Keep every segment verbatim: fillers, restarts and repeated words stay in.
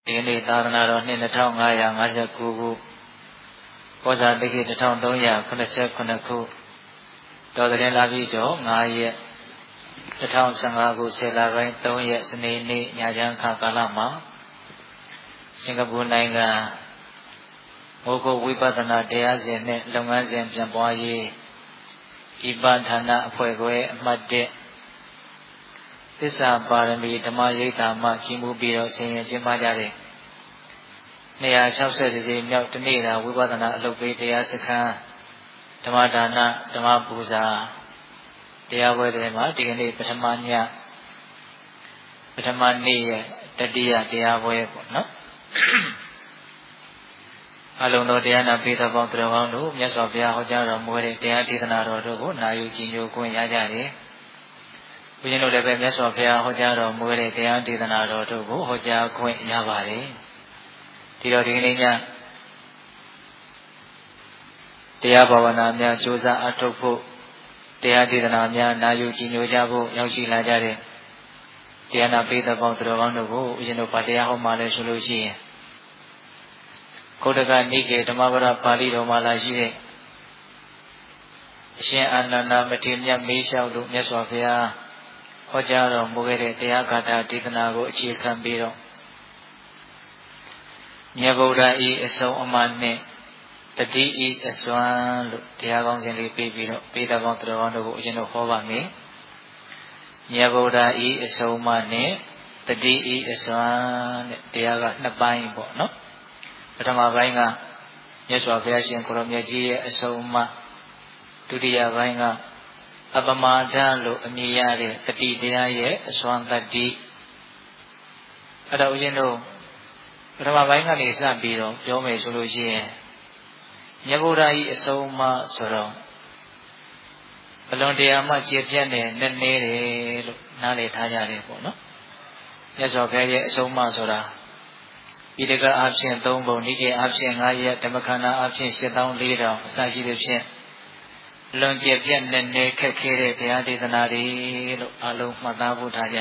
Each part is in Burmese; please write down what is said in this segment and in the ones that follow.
ဒီနေ့သာသနာတော်နှစ်နှစ်ထောင်ငါးရာငါးဆယ်ကိုခုကောဇာတိကိတစ်ထောင်သုံးရာခုနှစ်ဆယ်ခုနှစ်ခုတော်တဲ့လာပြီးတော့ငါးရက်တစ်ထောင်ဆယ်ငါးခုဆယ်လပိုင်းသုံးရက်စနေနေ့ညချမ်းခါကာလမှာစင်ကာပူနိုင်ငံမိုးကုတ်ဝိပဿနာတရားစဉ်နဲ့လုပ်ငန်းစဉ်ပြန်ပွားရေးဤပဌာနအဖွဲ့ခွဲအမှတ်တစ်သစ္စာပါရမီဓမ္မရိပ်သာမှကြီးမှုပြီးတော့ဆင်ရင်ကျင်းပကြတဲ့နေရာ၆၀ကြိမ်မြောက်တနေ့တာဝိပဿနာအလုပ်ပေးတရားစခန်းဓမ္မဒါနဓမ္မပူဇာတရားပွဲတွေမှာဒီကနေ့ပထမညပထမနေ့ရဲ့တတိယတရားပွဲပေါ့နော်အလုံးတော်တရားနာပိသပေါင်းသူတော်ကောင်းတို့မြတ်စွာဘုရားဟောကြားတော်မူတဲ့တရားဒေသနာတော်တို့ကိုနာယူကြည်ညိုခွင့်ရကြတယ်ဘုရားတို့လည်းပဲမြတ်စွာဘုရားဟောကြားတော်မူတဲ့တရားဒေသနာတော်တို့ကိုဟောကြားခွင့်ရပါတယ်ဒီတော့ဒီကနေ့ညတရားဘာဝနာများကြိုးစားအထောက်ဖို့တရားဒေသနာများနာယူကြည်ညိုကြဖို့ရောက်ရှိလာကြတဲ့တရားနာပိသပေါင်းသူတော်ကောင်းတို့ကိုဦးဇင်းတို့ဗာတရားဟောမှလည်းဆိုလို့ရှိရင်ကုဋ္ဌကနိကေဓမ္မပဒပါဠိတော်မှာလာရှိတဲ့အရှင်အာနန္ဒမထေရမြတ်မေးလျှောက်လို့မြတ်စွာဘုရားဟောကြားတော်မူခဲ့တဲ့တရားဂါထာဒေသနာကိုအခြေခံပြီးတော့မြတ်ဗုဒ္ဓဤအဆုံးအမနဲ့တတိဤအစွမ်းလို့တရားကောင်းစဉ်လေးပြီးပြီးတော့ပိဋကပေါင်းသူတော်ကောင်းတို့ကိုအရှင်တို့ဟောပါမယ်မြတ်ဗုဒ္ဓဤအဆုံးအမနဲ့တတိဤအစွမ်းတဲ့တရားကနှစ်ပိုင်းပေါ့နော်ပထမပိုင်းကမြတ်စွာဘုရားရှင်ကိုရောမြတ်ကြီးရဲ့အဆုံးအမဒုတိယပိုင်းကအပမာဒလို့အမည်ရတဲ့တတိတရားရဲ့အစွမ်းတတိအဲ့တော့ဦးဇင်းတို့ပထမပိုင်းကနေစပြီးတော့ပြောမယ်ဆိုလို့ရှိရင်မြတ်ဗုဒ္ဓဤအဆုံးအမဆိုတော့အလွန်တရာမှကျေပြတ်တဲ့နည်းနည်းတယ်လို့နားလည်ထားကြတယ်ပေါ့နော်မြတ်စွာဘုရားရဲ့အဆုံးအမဆိုတာဣဒကအဖြစ်သုံးပုံနိကေအဖြစ်ငါးရက်ဓမ္မခန္ဓာအဖြစ်ရှစ်သောင်းလေးထောင်အစရှိသဖြင့်လွန်ကျက်ပြတ်နဲ့နေခက်ခဲတဲ့တရားဒေသနာတွေလို့အလုံးမှတ်သားဖို့ထားကြ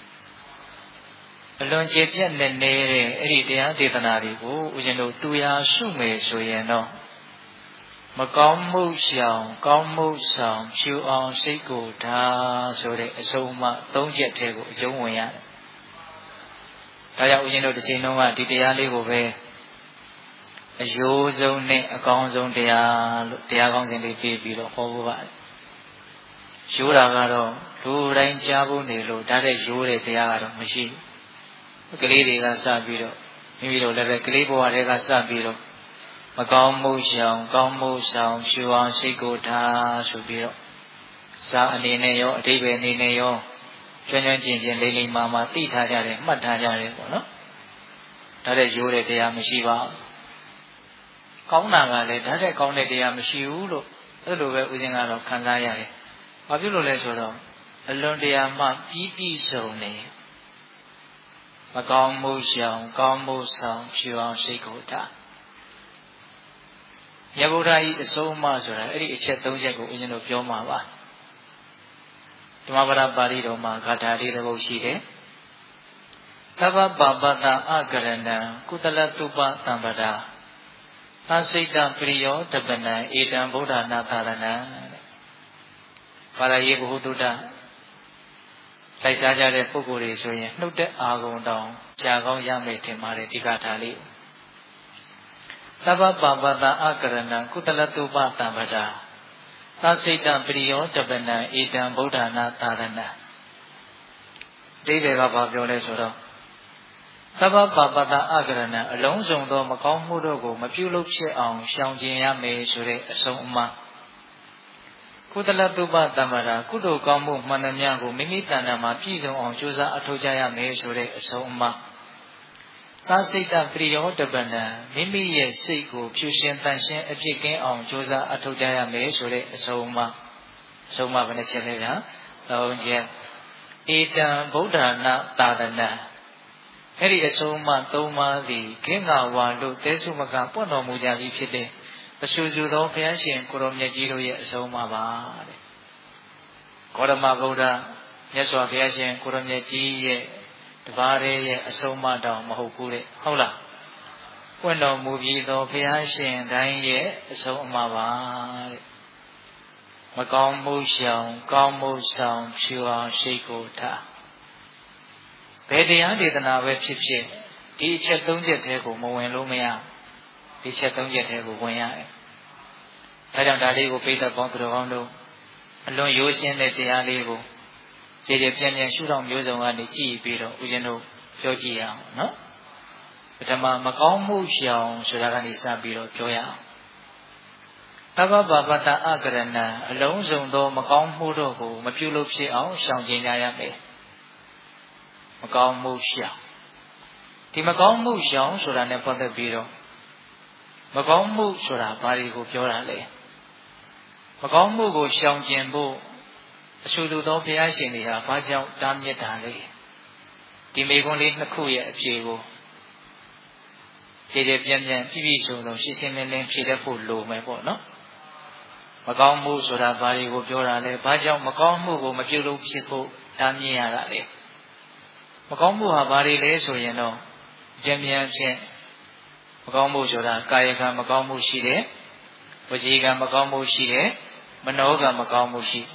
အလွန်ကျက်ပြတ်နဲ့နေတဲ့အဲ့ဒီတရားဒေသနာတွေကိုဦးဇင်းတို့တူရာရှုမယ်ဆိုရင်တော့မကောင်းမှုရှောင်ကောင်းမှုဆောင်ဖြူအောင်စိတ်ကိုထားဆိုတဲ့အဆုံးအမသုံးချက်တည်းကိုအကျုံးဝင်ရတယ်ဒါကြောင့်ဦးဇင်းတို့တစ်ချိန်လုံးကဒီတရားလေးကိုပဲအယိုးဆုံးနဲ့အကောင်းဆုံးတရားလို့တရားကောင်းစဉ်လေးပြီးပြီးတော့ဟောဖို့ပါရိုးတာကတော့လူတိုင်းကြားဖို့နေလို့ဒါတဲ့ရိုးတဲ့တရားကတော့မရှိဘူးကလေးတွေကစပြီးတော့မိမိတို့လည်းပဲကလေးဘဝတွေကစပြီးတော့မကောင်းမှုရှောင်ကောင်းမှုဆောင်ဖြူအောင်စိတ်ကိုထားဆိုပြီးတော့စာအနေနဲ့ရောအဓိပ္ပာယ်အနေနဲ့ရောကျွမ်းကျွမ်းကျင်ကျင်လေးလေးမာမာသိထားကြတယ်မှတ်ထားကြတယ်ပေါ့နော်ဒါတဲ့ရိုးတဲ့တရားမရှိပါဘူးကောင်းတာကလည်းဒါတဲ့ကောင်းတဲ့တရားမရှိဘူးလို့အဲ့လိုပဲဦးဇင်းကတော့ခံစားရတယ်ဘာဖြစ်လို့လဲဆိုတော့အလွန်တရာမှပြီးပြီးဆုံးနေမကောင်းမှုရှောင်ကောင်းမှုဆောင်ဖြူအောင်စိတ်ကိုထားမြတ်ဗုဒ္ဓဤအဆုံးအမဆိုတာအဲ့ဒီအချက်သုံးချက်ကိုဦးဇင်းတို့ပြောမှာပါဓမ္မပဒပါဠိတော်မှာဂါထာလေးတစ်ပုဒ်ရှိတယ်သဗ္ဗပါပတအကရဏံကုသလတုပသံပဒသစိတပရိယောတပနံဧတံဗုဒ္ဓနာသာရဏံပါရယေဘုဟုတုတ္တလိုက်စားကြတဲ့ပုဂ္ဂိုလ်တွေဆိုရင်နှုတ်တဲ့အာဂုံတောင်ကြာကောင်းရမယ်ထင်ပါတယ်ဒီဂါထာလေးသဗ္ဗပါပတအကရဏံကုသလတုပသံပဒသစိတပရိယောတပနံဧတံဗုဒ္ဓနာသာရဏံဒီတွေကဘာပြောလဲဆိုတော့သဗ္ဗပါပတအကရဏံအလုံးစုံသောမကောင်းမှုတို့ကိုမပြုလုပ်ဖြစ်အောင်ရှောင်ကျဉ်ရမယ်ဆိုတဲ့အဆုံးအမကုသလတုပသံပဒကုသိုလ်ကောင်းမှုမှန်သမျှကိုမိမိတဏ္ဍာမှာပြည့်စုံအောင်ကြိုးစားအထောက်ကြရမယ်ဆိုတဲ့အဆုံးအမသာစိတ်တပရိယောတပနံမိမိရဲ့စိတ်ကိုဖြူရှင်တန်ရှင်းအပြစ်ကင်းအောင်ကြိုးစားအထောက်ကြရမယ်ဆိုတဲ့အဆုံးအမအဆုံးအမဘယ်နှချက်လဲဗျာသုံးချက်ဧတံဗုဒ္ဓနာသာသနာအဲ့ဒီအဆုံးအမသုံးပါးသည်ဂင်္ဂဝါလို့တဲဆုမကပွင့်တော်မူကြပြီဖြစ်တဲ့တဆူဆူသောဘုရားရှင်ကိုရောမြတ်ကြီးတို့ရဲ့အဆုံးအမပါတဲ့ဂေါတမဗုဒ္ဓမြတ်စွာဘုရားရှင်ကိုရောမြတ်ကြီးရဲ့တပါးရဲ့အဆုံးအမတောင်မဟုတ်ဘူးတဲ့ဟုတ်လားပွင့်တော်မူပြီးသောဘုရားရှင်တိုင်းရဲ့အဆုံးအမပါတဲ့မကောင်းမှုရှောင်ကောင်းမှုဆောင်ဖြူအောင်ရှိကိုထားဘယ်တရားဒေသနာပဲဖြစ်ဖြစ်ဒီအချက်သုံးချက်တည်းကိုမဝင်လို့မရဒီချက်သုံးချက်တည်းကိုဝင်ရတယ်ဒါကြောင့်ဒါလေးကိုပိဋကပေါင်းသူတော်ကောင်းတို့အလွန်ရိုးရှင်းတဲ့တရားလေးကိုကြည်ကြည်ပြန့်ပြန့်ရှုထောင့်မျိုးစုံကနေကြည့်ပြီးတော့ဦးဇင်းတို့ပြောကြည့်ရအောင်နော်ပထမမကောင်းမှုရှောင်ဆိုတာကနေစပြီးတော့ပြောရအောင်သဗ္ဗဗပတ္တအကရဏံအလုံးစုံသောမကောင်းမှုတို့ကိုမပြုလုပ်ဖြစ်အောင်ရှောင်ကျဉ်ကြရမယ်မကောင်းမှုရှောင်ဒီမကောင်းမှုရှောင်ဆိုတာနဲ့ပတ်သက်ပြီးတော့မကောင်းမှုဆိုတာဘာတွေကိုပြောတာလဲမကောင်းမှုကိုရှောင်ကျဉ်ဖို့အဆူတူသောဘုရားရှင်တွေဟာဘာကြောင့်တားမြစ်တာလဲဒီမိဂုံးလေးနှစ်ခုရဲ့အဖြေကိုကြည်ကြည်ပြန့်ပြန့်ပြည့်ပြည့်စုံစုံရှင်းရှင်းလင်းလင်းဖြေတတ်ဖို့လိုမယ်ပေါ့နော်မကောင်းမှုဆိုတာဘာတွေကိုပြောတာလဲဘာကြောင့်မကောင်းမှုကိုမပြုလုပ်ဖြစ်ဖို့တားမြစ်ရတာလဲမကောင်းမှုဟာဘာတွေလဲဆိုရင်တော့ဉာဏ်ဉာဏ်ဖြင့်မကောင်းမှုဆိုတာကာယကံမကောင်းမှုရှိတယ်ဝစီကံမကောင်းမှုရှိတယ်မနောကံမကောင်းမှုရှိ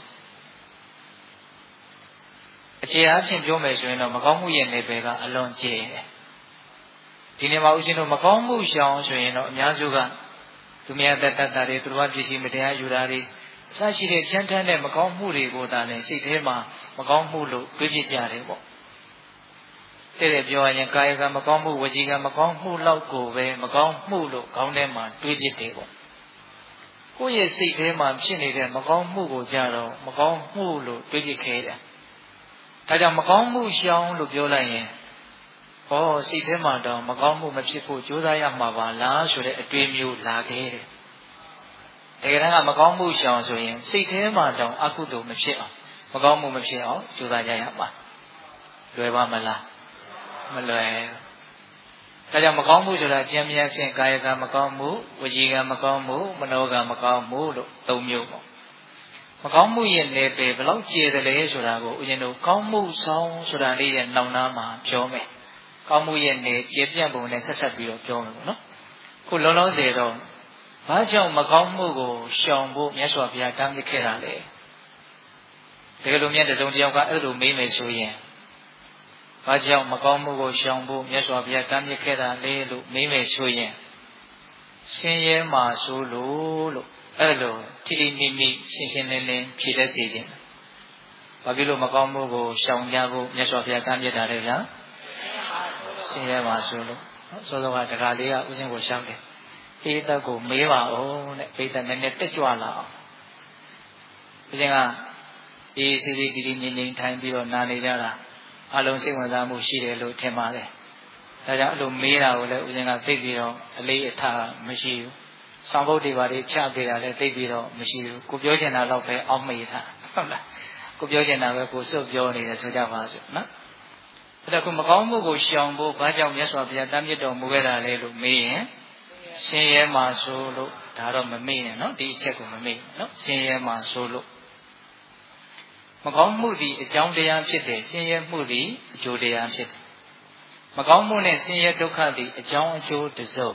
အခြေအားဖြင့်ပြောမယ်ဆိုရင်တော့မကောင်းမှုရဲ့နယ်ပယ်ကအလွန်ကျယ်တယ်ဒီနေ့မှာဦးဇင်းတို့မကောင်းမှုရှောင်ဆိုရင်တော့အများစုကသူများတတ်တတ်တာတွေသူတို့ပစ္စည်းမတရားယူတာတွေအစရှိတဲ့ချမ်းထမ်းတဲ့မကောင်းမှုတွေကိုသာလည်းစိတ်ထဲမှာမကောင်းမှုလို့တွေးပြကြတယ်ပေါ့တဲ့တဲ့ပြောရင်ကာယကံမကောင်းမှုဝစီကံမကောင်းမှုလောက်ကိုပဲမကောင်းမှုလို့ခေါင်းထဲမှာတွေးပြတယ်ပေါ့ကိုယ့်ရဲ့စိတ်ထဲမှာဖြစ်နေတဲ့မကောင်းမှုကိုကြတော့မကောင်းမှုလို့တွေးပြခဲ့တယ်ဒါကြောင့်မကောင်းမှုရှောင်လို့ပြောလိုက်ရင်ဟောစိတ်ထဲမှာတော့မကောင်းမှုမဖြစ်ဖို့ကြိုးစားရမှာပါလားဆိုတဲ့အတွေးမျိုးလာခဲ့တယ်တကယ်တမ်းကမကောင်းမှုရှောင်ဆိုရင်စိတ်ထဲမှာတော့အကုသိုလ်မဖြစ်အောင်မကောင်းမှုမဖြစ်အောင်ကြိုးစားကြရမှာလွယ်ပါမလားမလွယ်ဒါကြောင့်မကောင်းမှုဆိုတာကျမ်းမြတ်ဖြင့်ကာယကံမကောင်းမှုဝစီကံမကောင်းမှုမနောကံမကောင်းမှုလို့သုံးမျိုးပေါ့မကောင်းမှုရဲ့နယ်ပယ်ဘယ်လောက်ကျယ်တယ်လဲဆိုတာကိုဦးဇင်းတို့ကောင်းမှုဆောင်ဆိုတာလေးရဲ့နောက်နားမှာပြောမယ်ကောင်းမှုရဲ့နယ်ကျယ်ပြန့်ပုံနဲ့ဆက်ဆက်ပြီးတော့ပြောမယ်ပေါ့နော်ခုလုံးလုံးစေတော့ဘာကြောင့်မကောင်းမှုကိုရှောင်ဖို့မြတ်စွာဘုရားတားမြစ်ခဲ့တာလဲတကယ်လို့မြတ်တစုံတယောက်ကအဲ့လိုမေးမယ်ဆိုရင်ဘာကြောင့်မကောင်းမှုကိုရှောင်ဖို့မြတ်စွာဘုရားတားမြစ်ခဲ့တာလဲလို့မေးမယ်ဆိုရင်ဆင်းရဲမှာဆိုလို့လို့အဲ့လိုထိထိမိမိရှင်းရှင်းလင်းလင်းဖြေတတ်စေခြင်းဘာဖြစ်လို့မကောင်းမှုကိုရှောင်ကြဖို့မြတ်စွာဘုရားတားမြစ်တာလဲဗျာဆင်းရဲမှာဆိုလို့စောစောကတခါလေးကဥစဉ်ကိုရှောင်တယ်ပိဋကကိုမေးပါဦးတဲ့ပိဋကနည်းနည်းတက်ကြွလာအောင်ဥစဉ်ကအေးစီစီတီတီငြိမ်ငြိမ်ထိုင်ပြီးတော့နာနေကြတာအလုံးစိတ်ဝင်စားမှုရှိတယ်လို့ထင်ပါတယ်ဒါကြောင့်အဲ့လိုမေးတာကိုလည်းဥစဉ်ကသိပြီးတော့အလေးအထားမရှိဘူးဆောင်ဘုတ်တွေပါတွေချပေးတာလည်းသိပြီးတော့မရှိဘူးကိုပြောချင်တာတော့ပဲအောက်မေ့ထားဟုတ်လားကိုပြောချင်တာပဲကိုစွတ်ပြောနေတယ်ဆိုကြပါစို့နော်အဲ့ဒါကမကောင်းမှုကိုရှောင်ဖို့ဘာကြောင့်မြတ်စွာဘုရားတမ်းမြစ်တော်မူခဲ့တာလဲလို့မေးရင်ဆင်းရဲမှာဆိုလို့ဒါတော့မမေ့နဲ့နော်ဒီအချက်ကိုမမေ့နော်ဆင်းရဲမှာဆိုလို့မကောင်းမှုသည်အကြောင်းတရားဖြစ်တယ်ဆင်းရဲမှုသည်အကျိုးတရားဖြစ်တယ်မကောင်းမှုနဲ့ဆင်းရဲဒုက္ခသည်အကြောင်းအကျိုးတစ်စုံ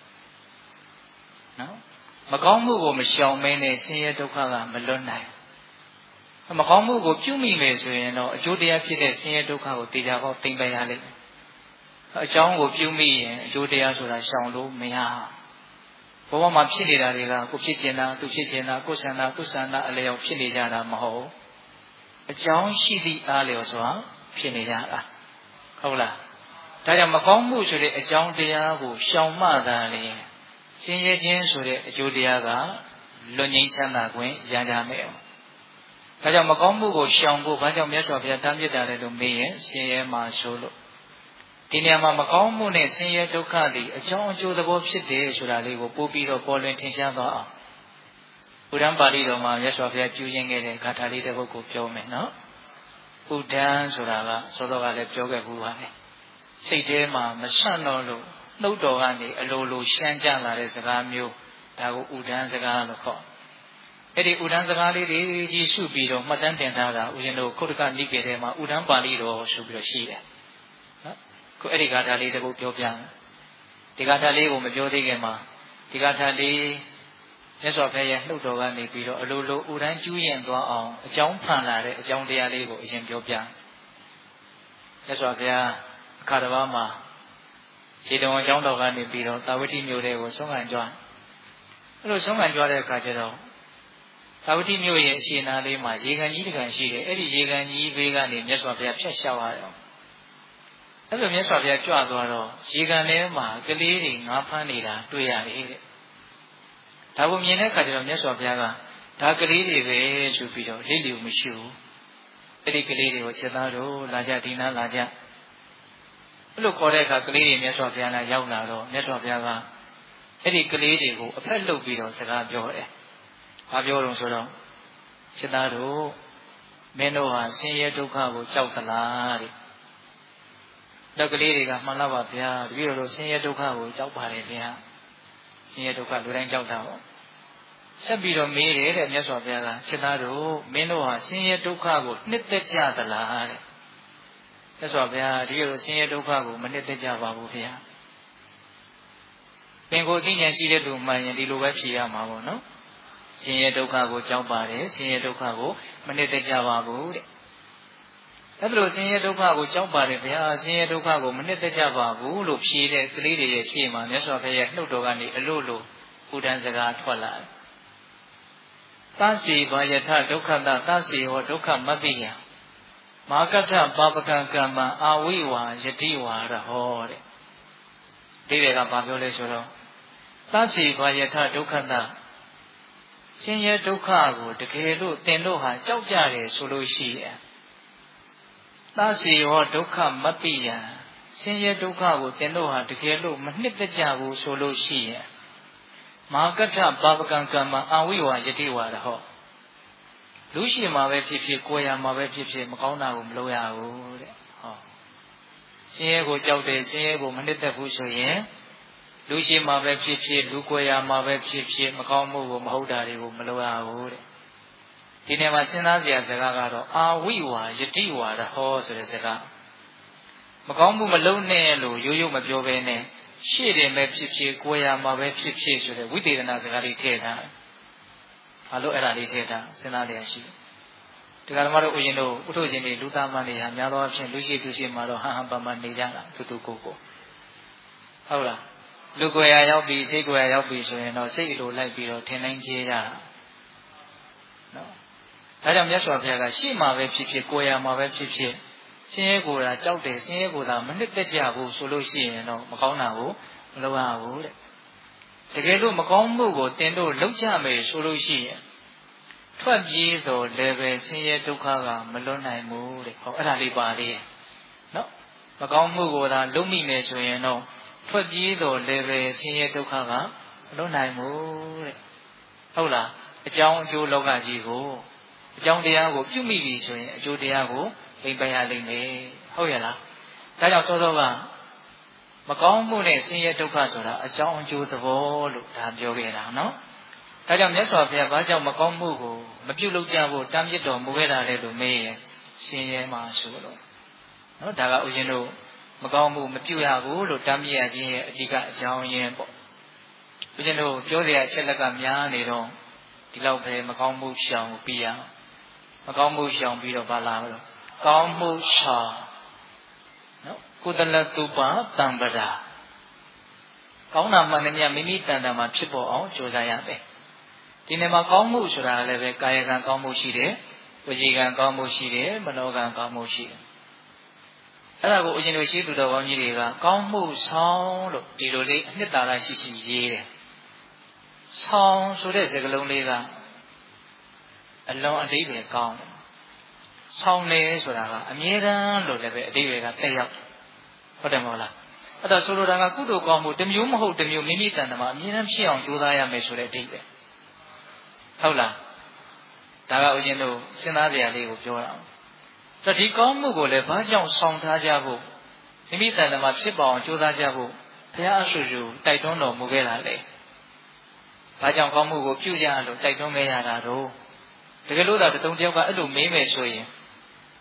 နော်မကောင်းမှုကိုမရှောင်မင်းနဲ့ဆင်းရဲဒုက္ခကမလွတ်နိုင်မကောင်းမှုကိုပြုမိမယ်ဆိုရင်တော့အကျိုးတရားဖြစ်တဲ့ဆင်းရဲဒုက္ခကိုတရားဟောသိမ့်ပယ်ရလိမ့်မယ်အကြောင်းကိုပြုမိရင်အကျိုးတရားဆိုတာရှောင်လို့မရဘဝမှာဖြစ်နေတာတွေကကိုဖြစ်ချင်တာသူဖြစ်ချင်တာကိုဆန္ဒသူဆန္ဒအလျောက်ဖြစ်နေကြတာမဟုတ်အကြောင်းရှိသည့်အားလျော်စွာဖြစ်နေကြတာဟုတ်လားဒါကြောင့်မကောင်းမှုဆိုတဲ့အကြောင်းတရားကိုရှောင်မှသာလေဆင်းရဲခြင်းဆိုတဲ့အကျိုးတရားကလွတ်ငြိမ်းချမ်းသာခွင့်ရကြမယ်ဒါကြောင့်မကောင်းမှုကိုရှောင်ဖို့ဘာကြောင့်မြတ်စွာဘုရားတားမြစ်တာလဲလို့မေးရင်ဆင်းရဲမှာဆိုလို့ဒီနေရာမှာမကောင်းမှုနဲ့ဆင်းရဲဒုက္ခတွေအကြောင်းအကျိုးသဘောဖြစ်တယ်ဆိုတာလေးကိုပို့ပြီးတော့ပေါ်လွင်ထင်ရှားသွားအောင်ဥဒ္ဒံပါဠိတော်မှာမြတ်စွာဘုရားကျူးရင်းခဲ့တဲ့ဂါထာလေးတစ်ပုဒ်ကိုပြောမယ်နော်ဥဒ္ဒံဆိုတာကစောစောကလည်းပြောခဲ့ဘူးပါလေစိတ်ထဲမှာမဆန့်တော့လို့နှုတ်တော်ကနေအလိုလိုရှမ်းကြလာတဲ့စကားမျိုးဒါကိုဥဒ္ဒံစကားလို့ခေါ်အဲ့ဒီဥဒ္ဒံစကားလေးတွေကြီးစုပြီးတော့မှတ်တမ်းတင်ထားတာဦးဇင်းတို့ခုတ်တကနိကေထဲမှာဥဒ္ဒံပါဠိတော်ဆိုပြီးတော့ရှိတယ်ခုအဲ့ဒီဂါထာလေးတခုပြောပြမယ်ဒီဂါထာလေးကိုမပြောသေးခင်မှာဒီဂါထာလေးမြတ်စွာဘုရားရဲ့နှုတ်တော်ကနေပြီးတော့အလိုလိုဥဒန်းကျူးရင်သွားအောင်အကြောင်းဖန်လာတဲ့အကြောင်းတရားလေးကိုအရင်ပြောပြမြတ်စွာဘုရားအခါတစ်ပါးမှာခြေတော်အကြောင်းတော်ကနေပြီးတော့တာဝတိမြို့တွေကိုဆုံးခံကြွအဲ့လိုဆုံးခံကြွတဲ့အခါကျတော့တာဝတိမြို့ရဲ့အရှင်နာလေးမှာရေကန်ကြီးတကန်ရှိတယ်အဲ့ဒီရေကန်ကြီးဘေးကနေမြတ်စွာဘုရားဖြတ်လျှောက်ရတယ်အဲ့လိုမြတ်စွာဘုရားကြွသွားတော့ရေကန်ထဲမှာကလေးတွေငါးဖမ်းနေတာတွေ့ရတယ်တဲ့ဒါကိုမြင်တဲ့အခါကျတော့မြတ်စွာဘုရားကဒါကလေးတွေပဲဆိုပြီးတော့လိလျူမရှိဘူးအဲ့ဒီကလေးတွေကိုချက်သားတို့လာကြဒီနာလာကြအဲ့လိုခေါ်တဲ့အခါကလေးတွေမြတ်စွာဘုရားကရောက်လာတော့မြတ်စွာဘုရားကအဲ့ဒီကလေးတွေကိုအဖက်လုပ်ပြီးတော့စကားပြောတယ်။ဘာပြောတော့ဆိုတော့ချက်သားတို့မင်းတို့ဟာဆင်းရဲဒုက္ခကိုကြောက်သလားတဲ့။တော့ကလေးတွေကမှန်လားပါဗျာတပည့်တော်ဆင်းရဲဒုက္ခကိုကြောက်ပါတယ်ဗျာ။ဆင်းရဲဒုက္ခလူတိုင်းကြောက်တာပေါ့။ဆက်ပြီးတော့မေးတယ်တဲ့မြတ်စွာဘုရားကချက်သားတို့မင်းတို့ဟာဆင်းရဲဒုက္ခကိုနှစ်သက်ကြသလားတဲ့။မြတ်စွာဘုရားဒီလိုဆင်းရဲဒုက္ခကိုမနှစ်သက်ကြပါဘူးဗျာ။ပင်ကိုအသိဉာဏ်ရှိတဲ့သူမှန်ရင်ဒီလိုပဲဖြေရမှာပေါ့နော်ဆင်းရဲဒုက္ခကိုကြောက်ပါတယ်ဆင်းရဲဒုက္ခကိုမနှစ်သက်ကြပါဘူးတဲ့အဲ့ဒါလို့ဆင်းရဲဒုက္ခကိုကြောက်ပါတယ်ဗျာဆင်းရဲဒုက္ခကိုမနှစ်သက်ကြပါဘူးလို့ဖြေတဲ့ကလေးတွေရဲ့ရှေ့မှာမြတ်စွာဘုရားရဲ့နှုတ်တော်ကနေအလို့လို့ဥဒန်းစကားထွက်လာတယ်သစီဘာယထဒုက္ခတသစီဟောဒုက္ခမပ္ပိယမာကထပါပကံကမ္မအာဝိဝါယတိဝါရဟောတဲ့ဒီတွေကဘာပြောလဲဆိုတော့သစီဘာယထဒုက္ခတဆင်းရဲဒုက္ခကိုတကယ်လို့သင်တို့ဟာကြောက်ကြတယ်ဆိုလို့ရှိရင်သစီဟောဒုက္ခမပ္ပိယဆင်းရဲဒုက္ခကိုသင်တို့ဟာတကယ်လို့မနှစ်သက်ကြဘူးဆိုလို့ရှိရင်မာကထပါပကံကမ္မအာဝိဝါယတိဝါရဟောလူရှိမှာပဲဖြစ်ဖြစ်ကိုယ်ရမှာပဲဖြစ်ဖြစ်မကောင်းတာကိုမလုပ်ရဘူးတဲ့ဟောဆင်းရဲကိုကြောက်တယ်ဆင်းရဲကိုမနှစ်သက်ဘူးဆိုရင်လူရှိမှာပဲဖြစ်ဖြစ်လူကိုယ်ရမှာပဲဖြစ်ဖြစ်မကောင်းမှုကိုမဟုတ်တာတွေကိုမလုပ်ရဘူးတဲ့ဒီနေ့မှာစဉ်းစားစရာစကားကတော့အာဝိဝါယတိဝါရဟောဆိုတဲ့စကားမကောင်းမှုမလုပ်နဲ့လို့ရိုးရိုးမပြောဘဲနဲ့ရှေ့တယ်ပဲဖြစ်ဖြစ်ကိုယ်ရမှာပဲဖြစ်ဖြစ်ဆိုတဲ့ဝိသေသနာစကားလေးထည့်ထားတယ်ဘာလို့အဲ့ဒါလေးထည့်ထားစဉ်းစားရရှိတယ်တရားဓမ္မတို့ဥယျာဉ်တို့ဥထုရှင်တွေလူသားမတွေဟာများသောအားဖြင့်လူရှိသူရှိမှာတော့ဟန်ဟန်ပန်ပန်နေကြတာတူတူကိုကိုဟုတ်လားလူကိုယ်ရရောက်ပြီးစိတ်ကိုယ်ရရောက်ပြီးဆိုရင်တော့စိတ်လိုလိုက်ပြီးတော့ထင်တိုင်းကျေးကြတာနော်ဒါကြောင့်မြတ်စွာဘုရားကရှေ့မှာပဲဖြစ်ဖြစ်ကိုယ်ရမှာပဲဖြစ်ဖြစ်ဆင်းရဲကိုယ်တာကြောက်တယ်ဆင်းရဲကိုယ်တာမနှစ်သက်ကြဘူးဆိုလို့ရှိရင်တော့မကောင်းတာကိုမလုပ်ရဘူးတဲ့တကယ်လို့မကောင်းမှုကိုတင်တို့လုပ်ကြမယ်ဆိုလို့ရှိရင်ထွက်ပြေးတော့လည်းပဲဆင်းရဲဒုက္ခကမလွတ်နိုင်ဘူးတဲ့ဟောအဲ့ဒါလေးပါလေးနော်မကောင်းမှုကိုသာလုပ်မိမယ်ဆိုရင်တော့ထွက်ပြေးတော့လည်းပဲဆင်းရဲဒုက္ခကမလွတ်နိုင်ဘူးတဲ့ဟုတ်လားအကြောင်းအကျိုးလောကကြီးကိုအကြောင်းတရားကိုပြုမိပြီဆိုရင်အကျိုးတရားကိုသိမ့်ပရလိမ့်မယ်ဟုတ်ရဲ့လားဒါကြောင့်စောစောကမကောင်းမှုနဲ့ဆင်းရဲဒုက္ခဆိုတာအကြောင်းအကျိုးသဘောလို့ဒါပြောခဲ့တာနော်ဒါကြောင့်မြတ်စွာဘုရားဘာကြောင့်မကောင်းမှုကိုမပြုလုပ်ကြဖို့တားမြစ်တော်မူခဲ့တာလဲလို့မေးရင်ဆင်းရဲမှာဆိုလို့နော်ဒါကဥရှင်တို့မကောင်းမှုမပြုရဘူးလို့တားမြစ်ရခြင်းရဲ့အဓိကအကြောင်းရင်းပေါ့ဥရှင်တို့ပြောစရာအချက်လက်ကများနေတော့ဒီလောက်ပဲမကောင်းမှုရှောင်ပြီးရမကောင်းမှုရှောင်ပြီးတော့ဘာလာမလို့ကောင်းမှုရှောင်နော်ကုသလတုပတံပရာကောင်းတာမှန်တယ်မြတ်မိမိတန်တန်မှာဖြစ်ပေါ်အောင်ကြိုးစားရမယ်ဒီနေ့မှာကောင်းမှုဆိုတာလည်းပဲကာယကံကောင်းမှုရှိတယ်ဝစီကံကောင်းမှုရှိတယ်မနောကံကောင်းမှုရှိတယ်အဲ့ဒါကိုအရှင်တို့ရှိသူတော်ကောင်းကြီးတွေကကောင်းမှုဆောင်လို့ဒီလိုလေးအနှစ်သာရရှိရှိရေးတယ်ဆောင်ဆိုတဲ့စကားလုံးလေးကအလွန်အဓိပ္ပာယ်ကောင်းတယ်ဆောင်နေဆိုတာကအမြဲတမ်းလို့လည်းပဲအဓိပ္ပာယ်ကတက်ရောက်ဟုတ်တယ်မဟုတ်လားအဲ့တော့ဆိုလိုတာကကုသိုလ်ကောင်းမှုတစ်မျိုးမဟုတ်တစ်မျိုးမိမိတန်တမှာအမြဲတမ်းဖြစ်အောင်ကြိုးစားရမယ်ဆိုတဲ့အဓိပ္ပာယ်ဟုတ်လားဒါကဥရှင်တို့စဉ်းစားကြရလေးကိုပြောတာတော့ဒီကောင်းမှုကိုလည်းဘာကြောင့်ဆောင်ထားကြဖို့မိမိတန်တမှာဖြစ်ပေါ်အောင်ကြိုးစားကြဖို့ဘုရားအဆုစုတိုက်တွန်းတော်မူခဲ့တာလေဘာကြောင့်ကောင်းမှုကိုပြုကြလို့တိုက်တွန်းခဲ့ရတာတော့တကယ်လို့သာတုံတယောက်ကအဲ့လိုမေးမယ်ဆိုရင်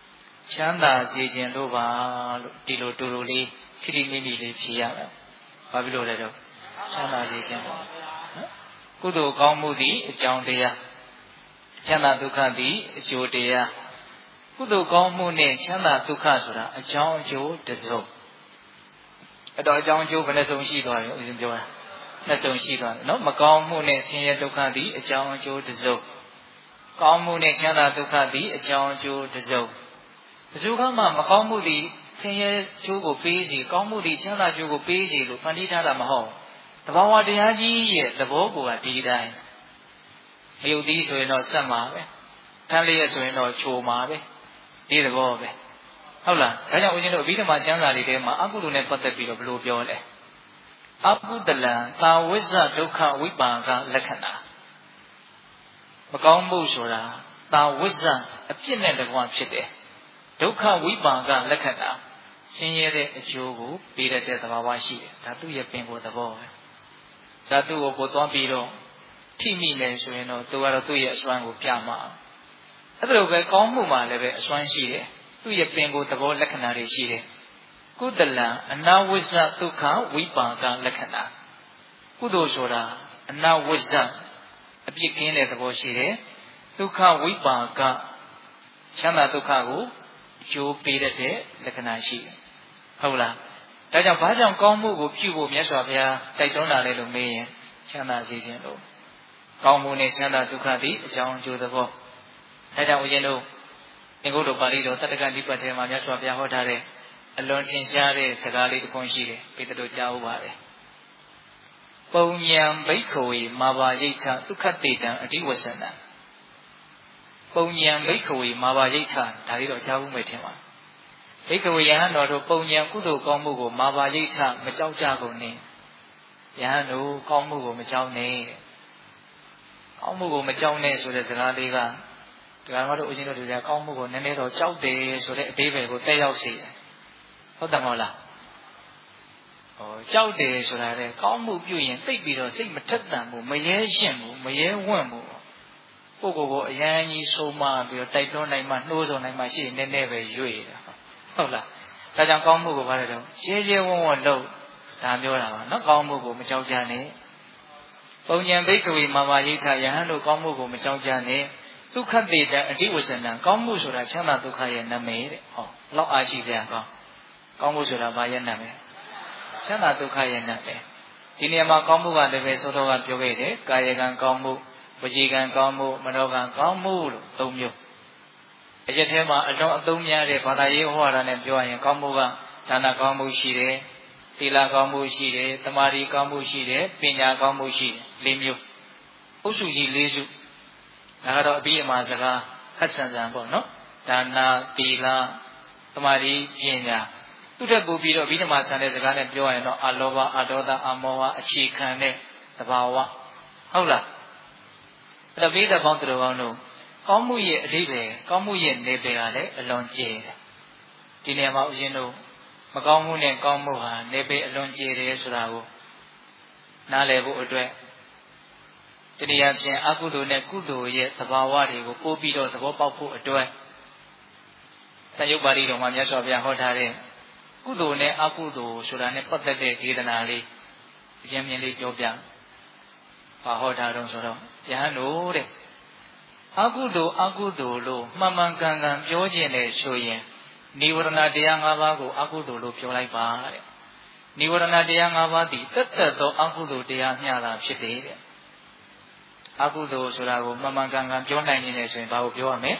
ချမ်းသာစေခြင်းလို့ပါလို့ဒီလိုတူတူလေးထိထိမိမိလေးဖြေရမယ်ဘာဖြစ်လို့လဲတော့ချမ်းသာစေခြင်းပေါ့နော်ကုသိုလ်ကောင်းမှုသည်အကြောင်းတရားချမ်းသာဒုက္ခသည်အကျိုးတရားကုသိုလ်ကောင်းမှုနဲ့ချမ်းသာဒုက္ခဆိုတာအကြောင်းအကျိုးတစ်စုံအဲ့တော့အကြောင်းအကျိုးဘယ်နှစုံရှိသွားပြီဦးဇင်းပြောတာနှစ်စုံရှိသွားတယ်နော်မကောင်းမှုနဲ့ဆင်းရဲဒုက္ခသည်အကြောင်းအကျိုးတစ်စုံကောင်းမှုနဲ့ချမ်းသာဒုက္ခသည်အကြောင်းအကျိုးတစ်စုံဘယ်သူကမှမကောင်းမှုသည်ဆင်းရဲကျိုးကိုပေးစီကောင်းမှုသည်ချမ်းသာကျိုးကိုပေးစီလို့ဖန်တီးထားတာမဟုတ်တဘာဝတရားကြီးရဲ့သဘောကိုကဒီတိုင်းမယုတ်သည်ဆိုရင်တော့ဆက်မှာပဲထမ်းလျက်ဆိုရင်တော့ချိုမှာပဲဒီသဘောပဲဟုတ်လားဒါကြောင့်ဦးဇင်းတို့အဘိဓမ္မာကျမ်းစာတွေထဲမှာအကုသိုလ်နဲ့ပတ်သက်ပြီးတော့ဘယ်လိုပြောလဲအကုသလံသာဝိဇ္ဇဒုက္ခဝိပါကလက္ခဏာမကောင်းမှုဆိုတာသာဝိဇ္ဇအပြစ်နဲ့တကွဖြစ်တယ်ဒုက္ခဝိပါကလက္ခဏာဆင်းရဲတဲ့အကျိုးကိုပေးတတ်တဲ့သဘာဝရှိတယ်ဒါသူ့ရဲ့ပင်ကိုယ်သဘောပဲဒါသူ့ကိုကိုသွားပြီးတော့ထိမိနေဆိုရင်တော့သူကတော့သူ့ရဲ့အစွမ်းကိုပြမှာအဲ့ဒါလိုပဲကောင်းမှုမှာလည်းပဲအစွမ်းရှိတယ်သူ့ရဲ့ပင်ကိုယ်သဘောလက္ခဏာတွေရှိတယ်ကုသလံအနာဝိဇ္ဇဒုက္ခဝိပါကလက္ခဏာကုသိုလ်ဆိုတာအနာဝိဇ္ဇအပြစ်ကင်းတဲ့သဘောရှိတယ်ဒုက္ခဝိပါကချမ်းသာဒုက္ခကိုအကျိုးပေးတတ်တဲ့လက္ခဏာရှိတယ်ဟုတ်လားဒါကြောင့်ဘာကြောင့်ကောင်းမှုကိုပြုဖို့မြတ်စွာဘုရားတိုက်တွန်းတာလဲလို့မေးရင်ချမ်းသာစေခြင်းလို့ကောင်းမှုနဲ့ချမ်းသာဒုက္ခသည်အကြောင်းအကျိုးသဘောဒါကြောင့်ဦးဇင်းတို့သင်္ကုတ္တပါဠိတော်တတ္တကနိပတ်ထဲမှာမြတ်စွာဘုရားဟောထားတဲ့အလွန်ထင်ရှားတဲ့စကားလေးတစ်ခုရှိတယ်ပေတတို့ကြားဥပါတယ်ပုံညံဘိက္ခဝေမာဘာယိဋ္ဌဒုက္ခတေတံအဓိဝဆန္ဒပုံညံဘိက္ခဝေမာဘာယိဋ္ဌဒါလေးတော့ကြားဥမယ်ထင်ပါဘိက္ခဝေယဟန်တော်တို့ပုံညံကုသိုလ်ကောင်းမှုကိုမာဘာယိဋ္ဌမကြောက်ကြကုန်နဲ့ယဟန်တို့ကောင်းမှုကိုမကြောက်နဲ့ကောင်းမှုကိုမကြောက်နဲ့ဆိုတဲ့စကားလေးကတရားတော်တို့ဦးဇင်းတို့တရားကောင်းမှုကိုနည်းနည်းတော့ကြောက်တယ်ဆိုတဲ့အဓိပ္ပာယ်ကိုတက်ရောက်စေတယ်ဟုတ်တယ်မဟုတ်လားဟောကြောက်တယ်ဆိုတာလေကောင်းမှုပြုရင်သိပ်ပြီးတော့စိတ်မထက်သန်ဘူးမရဲရှင့်ဘူးမရဲဝံ့ဘူးပုဂ္ဂိုလ်ကိုအရန်ကြီးဆုံးမပြီးတော့တိုက်တွန်းနိုင်မှနှိုးဆော်နိုင်မှရှိနည်းနည်းပဲရွေ့တာဟုတ်လားဒါကြောင့်ကောင်းမှုကိုဘာလဲတော့ရဲရဲဝံ့ဝံ့လုပ်ဒါပြောတာပါနော်ကောင်းမှုကိုမကြောက်ကြနဲ့ပုံညံဘိက္ခဝေမာမာယိဋ္ဌယဟန်တို့ကောင်းမှုကိုမကြောက်ကြနဲ့ဒုက္ခတေတံအဓိဝဆန္ဒကောင်းမှုဆိုတာချမ်းသာဒုက္ခရဲ့နာမည်တဲ့ဟောလောက်အားရှိပြန်ကောင်းကောင်းမှုဆိုတာဘာရဲ့နာမည်ချမ်းသာဒုက္ခရဲ့နာမည်ဒီနေရာမှာကောင်းမှုကလည်းပဲသောတော်ကပြောခဲ့တယ်ကာယကံကောင်းမှုဝစီကံကောင်းမှုမနောကံကောင်းမှုလို့သုံးမျိုးအရက်ထဲမှာအလွန်အသုံးများတဲ့ဘာသာရေးဟောတာနဲ့ပြောရင်ကောင်းမှုကဒါနကောင်းမှုရှိတယ်သီလကောင်းမှုရှိတယ်သမာဓိကောင်းမှုရှိတယ်ပညာကောင်းမှုရှိတယ်လေးမျိုးအုပ်စုကြီးလေးစုဒါကတော့အပြီးအမှာစကားခက်ဆန်ဆန်ပေါ့နော်ဒါနသီလသမာဓိပညာသူတက်ပို့ပြီးတော့အပြီးအမှာဆန်တဲ့စကားနဲ့ပြောရင်တော့အလောဘအဒေါသအမောဟအခြေခံတဲ့သဘာဝဟုတ်လားအဲ့တော့ဘိဓဘောင်းသူတော်ကောင်းတို့ကောင်းမှုရဲ့အဓိပ္ပာယ်ကောင်းမှုရဲ့နေပယ်ကလည်းအလွန်ကျယ်တယ်ဒီနေရာမှာဦးဇင်းတို့မကောင်းမှုနဲ့ကောင်းမှုဟာနေပယ်အလွန်ကျယ်တယ်ဆိုတာကိုနားလည်ဖို့အတွက်တရားဖြင့်အကုသိုလ်နဲ့ကုသိုလ်ရဲ့သဘာဝတွေကိုပို့ပြီးတော့သဘောပေါက်ဖို့အတွက်တန်ရုပ်ပါဠိတော်မှာမြတ်စွာဘုရားဟောထားတဲ့ကုသိုလ်နဲ့အကုသိုလ်ဆိုတာနဲ့ပတ်သက်တဲ့ဒေသနာလေးအကျဉ်းမြင်လေးပြောပြဘာဟောထားတော့ဆိုတော့ယဟန်တို့တဲ့အကုသိုလ်အကုသိုလ်လို့မှန်မှန်ကန်ကန်ပြောခြင်းနဲ့ဆိုရင်နိဝရဏတရား၅ပါးကိုအကုသိုလ်လို့ပြောလိုက်ပါတဲ့နိဝရဏတရား၅ပါးသည်တက်တက်သောအကုသိုလ်တရားမျှတာဖြစ်တယ်တဲ့အကုသိုလ်ဆိုတာကိုမှန်မှန်ကန်ကန်ပြောနိုင်နေတယ်ဆိုရင်ဘာကိုပြောရမလဲ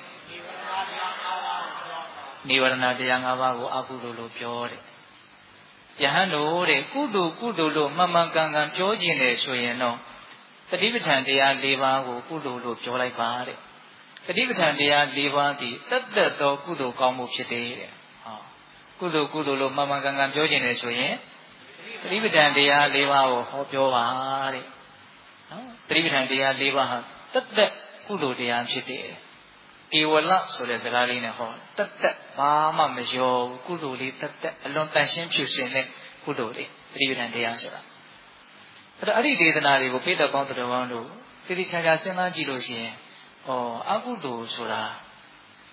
နိဝရဏတရား၅ပါးကိုအကုသိုလ်လို့ပြောတယ်ယဟန်တို့တဲ့ကုသိုလ်ကုသိုလ်လို့မှန်မှန်ကန်ကန်ပြောခြင်းတယ်ဆိုရင်တော့တတိပဋ္ဌာန်တရား၄ပါးကိုကုသိုလ်လို့ပြောလိုက်ပါတဲ့တတိပဋ္ဌာန်တရား၄ပါးသည်တက်တက်သောကုသိုလ်ကောင်းမှုဖြစ်တယ်တဲ့ဟောကုသိုလ်ကုသိုလ်လို့မှန်မှန်ကန်ကန်ပြောခြင်းတယ်ဆိုရင်တတိပဋ္ဌာန်တရား၄ပါးကိုဟောပြောပါတဲ့နော်တတိပဋ္ဌာန်တရား၄ပါးဟာတက်တက်ကုသိုလ်တရားဖြစ်တယ်ကေဝလဆိုတဲ့စကားလေးနဲ့ဟောတက်တက်ဘာမှမရောကုသိုလ်လေးတက်တက်အလွန်တန်ရှင်းဖြူစင်တဲ့ကုသိုလ်လေးတတိပဋ္ဌာန်တရားဆိုတာအဲ့တော့အဲ့ဒီဒေသနာတွေကိုပိဋကပေါင်းတော်ကောင်းတို့တိတိကျကျစဉ်းစားကြည့်လို့ရှိရင်ဩအကုသိုလ်ဆိုတာ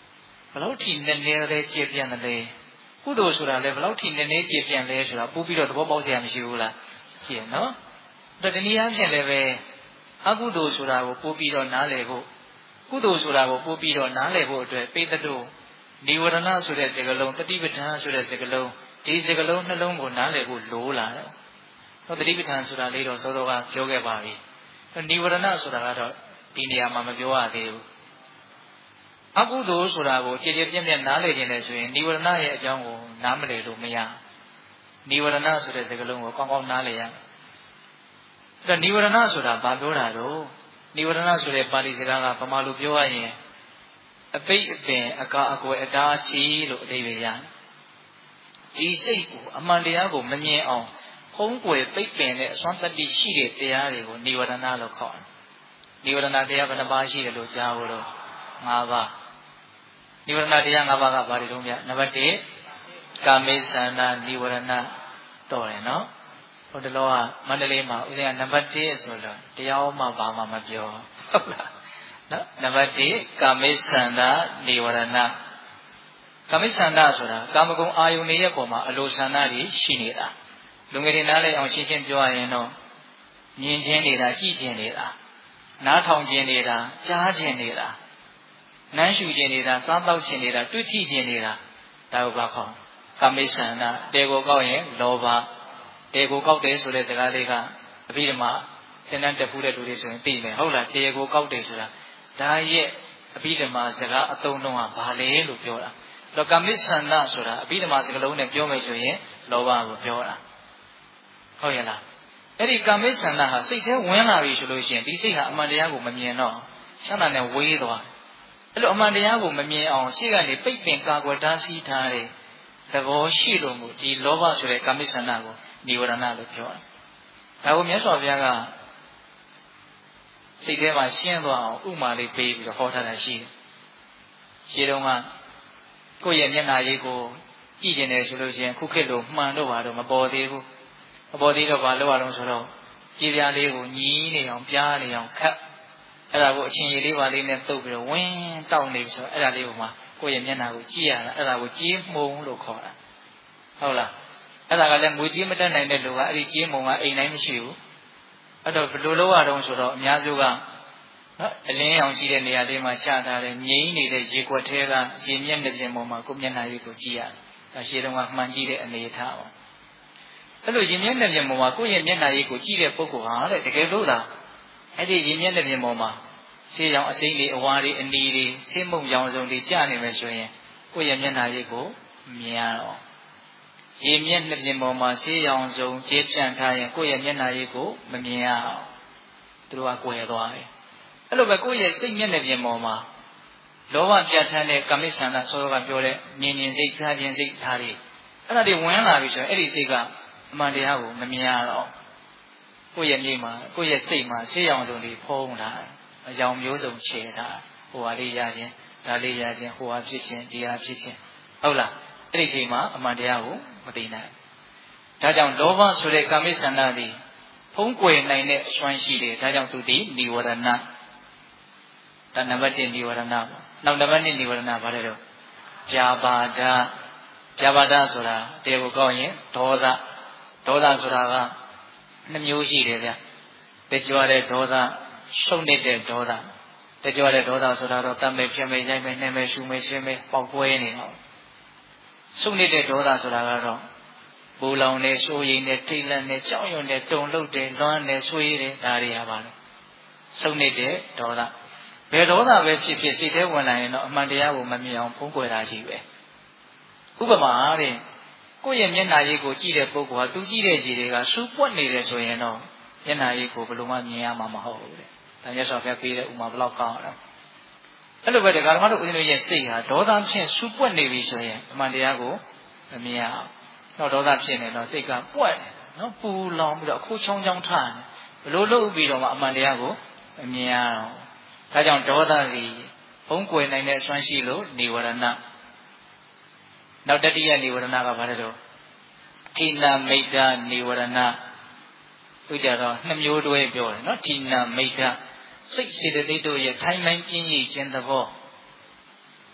ဘလောက်ထိနည်းနည်းလေးကျေပြန့်တယ်ကုသိုလ်ဆိုတာလည်းဘလောက်ထိနည်းနည်းကျေပြန့်လဲဆိုတာပို့ပြီးတော့သဘောပေါက်စရာမရှိဘူးလားရှိရနော်ဒါတနည်းအားဖြင့်လည်းပဲအကုသိုလ်ဆိုတာကိုပို့ပြီးတော့နားလည်ဖို့ကုသိုလ်ဆိုတာကိုပို့ပြီးတော့နားလည်ဖို့အတွက်ပိဋကတို့နိဝရဏဆိုတဲ့စကားလုံးတတိပဋ္ဌာန်ဆိုတဲ့စကားလုံးဒီစကားလုံးနှလုံးကိုနားလည်ဖို့လိုလာတယ်ဟောတတိပဋ္ဌာန်ဆိုတာလေးတော့စောစောကပြောခဲ့ပါပြီနိဝရဏဆိုတာကတော့ဒီနေရာမှာမပြောရသေးဘူးအကုသိုလ်ဆိုတာကိုကြည်ကြည်ပြည့်ပြည့်နားလည်ခြင်းနဲ့ဆိုရင်နိဝရဏရဲ့အကြောင်းကိုနားမလည်လို့မရနိဝရဏဆိုတဲ့စကားလုံးကိုကောင်းကောင်းနားလည်ရမယ်အဲ့တော့နိဝရဏဆိုတာဘာပြောတာတော့နိဝရဏဆိုတဲ့ပါဠိစကားကဗမာလိုပြောရရင်အပိတ်အပင်အကာအကွယ်အတားအဆီးလို့အဓိပ္ပာယ်ရတယ်ဒီစိတ်ကိုအမှန်တရားကိုမမြင်အောင်ဖုံးကွယ်ပိတ်ပင်တဲ့အစွမ်းတတ္တိရှိတဲ့တရားတွေကိုနိဝရဏလို့ခေါ်တယ်နိဝရဏတရားဘယ်နှပါးရှိတယ်လို့ကြားလို့၅ပါးနိဝရဏတရား၅ပါးကဘာတွေတုံးပြနံပါတ်၁ကာမိသန္တာနိဝရဏတော်တယ်နော်ဟိုတလောကမန္တလေးမှာဦးဇင်းကနံပါတ်၁ဆိုတော့တရားမှဘာမှမပြောဟုတ်လားနော်နံပါတ်၁ကာမိသန္တာနိဝရဏကာမိသန္တာဆိုတာကာမဂုဏ်အာယုန်ရဲ့ပုံမှာအလိုဆန္ဒတွေရှိနေတာလူငယ်တွေနားလည်အောင်ရှင်းရှင်းပြောရရင်တော့မြင်ခြင်းနေတာကြည့်ခြင်းနေတာနားထောင်ခြင်းနေတာကြားခြင်းနေတာနမ်းရှူခြင်းနေတာစားတောက်ခြင်းနေတာတွေ့ထိခြင်းနေတာဒါကိုဘာခေါ်ကာမိသန္တာတေကိုကောက်ရင်လောဘတေကိုကောက်တယ်ဆိုတဲ့စကားလေးကအဘိဓမ္မာသင်တန်းတက်ဖူးတဲ့လူတွေဆိုရင်သိမယ်ဟုတ်လားတေကိုကောက်တယ်ဆိုတာဒါရဲ့အဘိဓမ္မာစကားအသုံးလုံးကဘာလဲလို့ပြောတာတော့ကာမိသန္တာဆိုတာအဘိဓမ္မာစကားလုံးနဲ့ပြောမယ်ဆိုရင်လောဘကိုပြောတာဟုတ်ရဲ့လားအဲ့ဒီကာမိသန္တာဟာစိတ်ထဲဝင်လာပြီဆိုလို့ရှိရင်ဒီစိတ်ဟာအမှန်တရားကိုမမြင်တော့ချမ်းသာနဲ့ဝေးသွားအဲ့လိုအမှန်တရားကိုမမြင်အောင်ရှေ့ကနေပိတ်ပင်ကာကွယ်တားဆီးထားတဲ့သဘောရှိလို့မို့ဒီလောဘဆိုတဲ့ကာမိသန္တာကိုနိဝရဏလို့ပြောတယ်ဒါကိုမြတ်စွာဘုရားကစိတ်ထဲမှာရှင်းသွားအောင်ဥမာလေးပေးပြီးတော့ဟောထားတာရှိတယ်ရှင်းတော့ကကိုယ့်ရဲ့မျက်နှာရည်ကိုကြည့်ကျင်တယ်ဆိုလို့ရှိရင်ခုခေတ်လိုမှန်တော့ပါတော့မပေါ်သေးဘူးမပေါ်သေးတော့ဘာလုပ်ရအောင်ဆိုတော့ကြည်ပြားလေးကိုညီးနေအောင်ပြားနေအောင်ခတ်အဲ့ဒါကိုအချင်းရည်လေးပါလေးနဲ့တုပ်ပြီးတော့ဝင်းတောက်နေပြီဆိုတော့အဲ့ဒါလေးကိုမှကိုယ့်ရဲ့မျက်နှာကိုကြည့်ရတာအဲ့ဒါကိုကြေးမှုံလို့ခေါ်တာဟုတ်လားအဲ့ဒါကလည်းငွေကြေးမတက်နိုင်တဲ့လူကအဲ့ဒီကြေးမှုံကအိမ်တိုင်းမရှိဘူးအဲ့တော့ဘယ်လိုလုပ်ရအောင်ဆိုတော့အများစုကနော်အလင်းရောင်ရှိတဲ့နေရာလေးမှာချထားတဲ့ငြိမ်းနေတဲ့ရေကွက်ထဲကရေမျက်နှာပြင်ပေါ်မှာကိုမျက်နှာလေးကိုကြည့်ရတယ်ဒါရှင်းတော့ကမှန်ကြည့်တဲ့အနေအထားပေါ့အဲ့လိုရေမျက်နှာပြင်ပေါ်မှာကိုယ့်ရဲ့မျက်နှာလေးကိုကြည့်တဲ့ပုဂ္ဂိုလ်ဟာတဲ့တကယ်လို့လားအဲ့ဒီရေမျက်နှာပြင်ပေါ်မှာဆေးရောင်အစိမ့်လေးအဝါလေးအနီလေးဆေးမုံရောင်စုံလေးကျနေမယ်ဆိုရင်ကိုယ့်ရဲ့မျက်နှာလေးကိုမြင်ရတော့ရေမျက်နှာပြင်ပေါ်မှာဆေးရောင်စုံကျေးပြန့်ထားရင်ကိုယ့်ရဲ့မျက်နှာလေးကိုမမြင်ရအောင်သူတို့ကကွယ်သွားတယ်အဲ့လိုပဲကိုယ့်ရဲ့စိတ်မျက်နှာပြင်ပေါ်မှာလောဘပြတ်ထန်းတဲ့ကာမိသန္တာဆောကပြောတဲ့မြင်ခြင်းစိတ်ကြားခြင်းစိတ်ထားတွေအဲ့ဒါတွေဝင်လာပြီဆိုရင်အဲ့ဒီစိတ်ကအမှန်တရားကိုမမြင်ရတော့ကိုယ့်ရဲ့မြေမှာကိုယ့်ရဲ့စိတ်မှာဆေးရောင်စုံတွေဖုံးလာအကြောင်းမျိုးစုံခြေထားဟိုဟာလေးရခြင်းဒါလေးရခြင်းဟိုဟာဖြစ်ခြင်းဒီဟာဖြစ်ခြင်းဟုတ်လားအဲ့ဒီချိန်မှာအမှန်တရားကိုမသိနိုင်ဒါကြောင့်လောဘဆိုတဲ့ကာမိသန္တာသည်ဖုံးကွယ်နိုင်တဲ့အစွမ်းရှိတယ်ဒါကြောင့်သူဒီနိဝရဏဒါနံပါတ်၁နိဝရဏပေါ့နောက်နံပါတ်၂နိဝရဏဘာလဲတော့ပြာပါဒပြာပါဒဆိုတာတေကိုကောင်းရင်ဒေါသဒေါသဆိုတာကနှမျိုးရှိတယ်ဗျတကြွတဲ့ဒေါသရှုံနေတဲ့ဒေါသတကြွတဲ့ဒေါသဆိုတာတော့တတ်မဲ့ဖြစ်မဲ့ရိုက်မဲ့နှဲမဲ့ရှူမဲ့ရှင်းမဲ့ပေါက်ကွဲနေတော့ရှုံနေတဲ့ဒေါသဆိုတာကတော့ပူလောင်နေဆိုးရိမ်နေထိတ်လန့်နေကြောက်ရွံ့နေတုန်လှုပ်တယ်လွမ်းနေဆွေးတယ်ဒါတွေရပါလို့ရှုံနေတဲ့ဒေါသဘယ်ဒေါသပဲဖြစ်ဖြစ်စိတ်ထဲဝင်လာရင်တော့အမှန်တရားကိုမမြင်အောင်ဖုံးကွယ်တာကြီးပဲဥပမာတဲ့ကိုယ့်ရဲ့မျက်နှာရည်ကိုကြည့်တဲ့ပုဂ္ဂိုလ်ဟာသူကြည့်တဲ့ရည်တွေကစူးပွက်နေတယ်ဆိုရင်တော့မျက်နှာရည်ကိုဘယ်လိုမှမြင်ရမှာမဟုတ်ဘူးတဲ့ဒါမြတ်စွာဘုရားပေးတဲ့ဥမာဘယ်လောက်ကောင်းလဲအဲ့လိုပဲဒီကာလမတို့ဦးဇင်းတို့ရဲ့စိတ်ဟာဒေါသဖြင့်စူးပွက်နေပြီဆိုရင်အမှန်တရားကိုမမြင်ရအောင်တော့ဒေါသဖြစ်နေတော့စိတ်ကပွက်နော်ပူလောင်ပြီးတော့အခုချောင်းချောင်းထားတယ်ဘယ်လိုလုပ်ပြီးတော့မှအမှန်တရားကိုမမြင်ရအောင်ဒါကြောင့်ဒေါသကြီးဘုံကွယ်နိုင်တဲ့အစွမ်းရှိလို့နိဝရဏနောက်တတိယနိဝရဏကဘာလဲတော့ဌိနမိတ်တာနိဝရဏသူကြတော့နှစ်မျိုးတွဲပြောတယ်နော်ဌိနမိတ်တာစိတ်စေတသိက်တို့ရဲ့ထိုင်မှန်ပြင်းရည်ခြင်းသဘော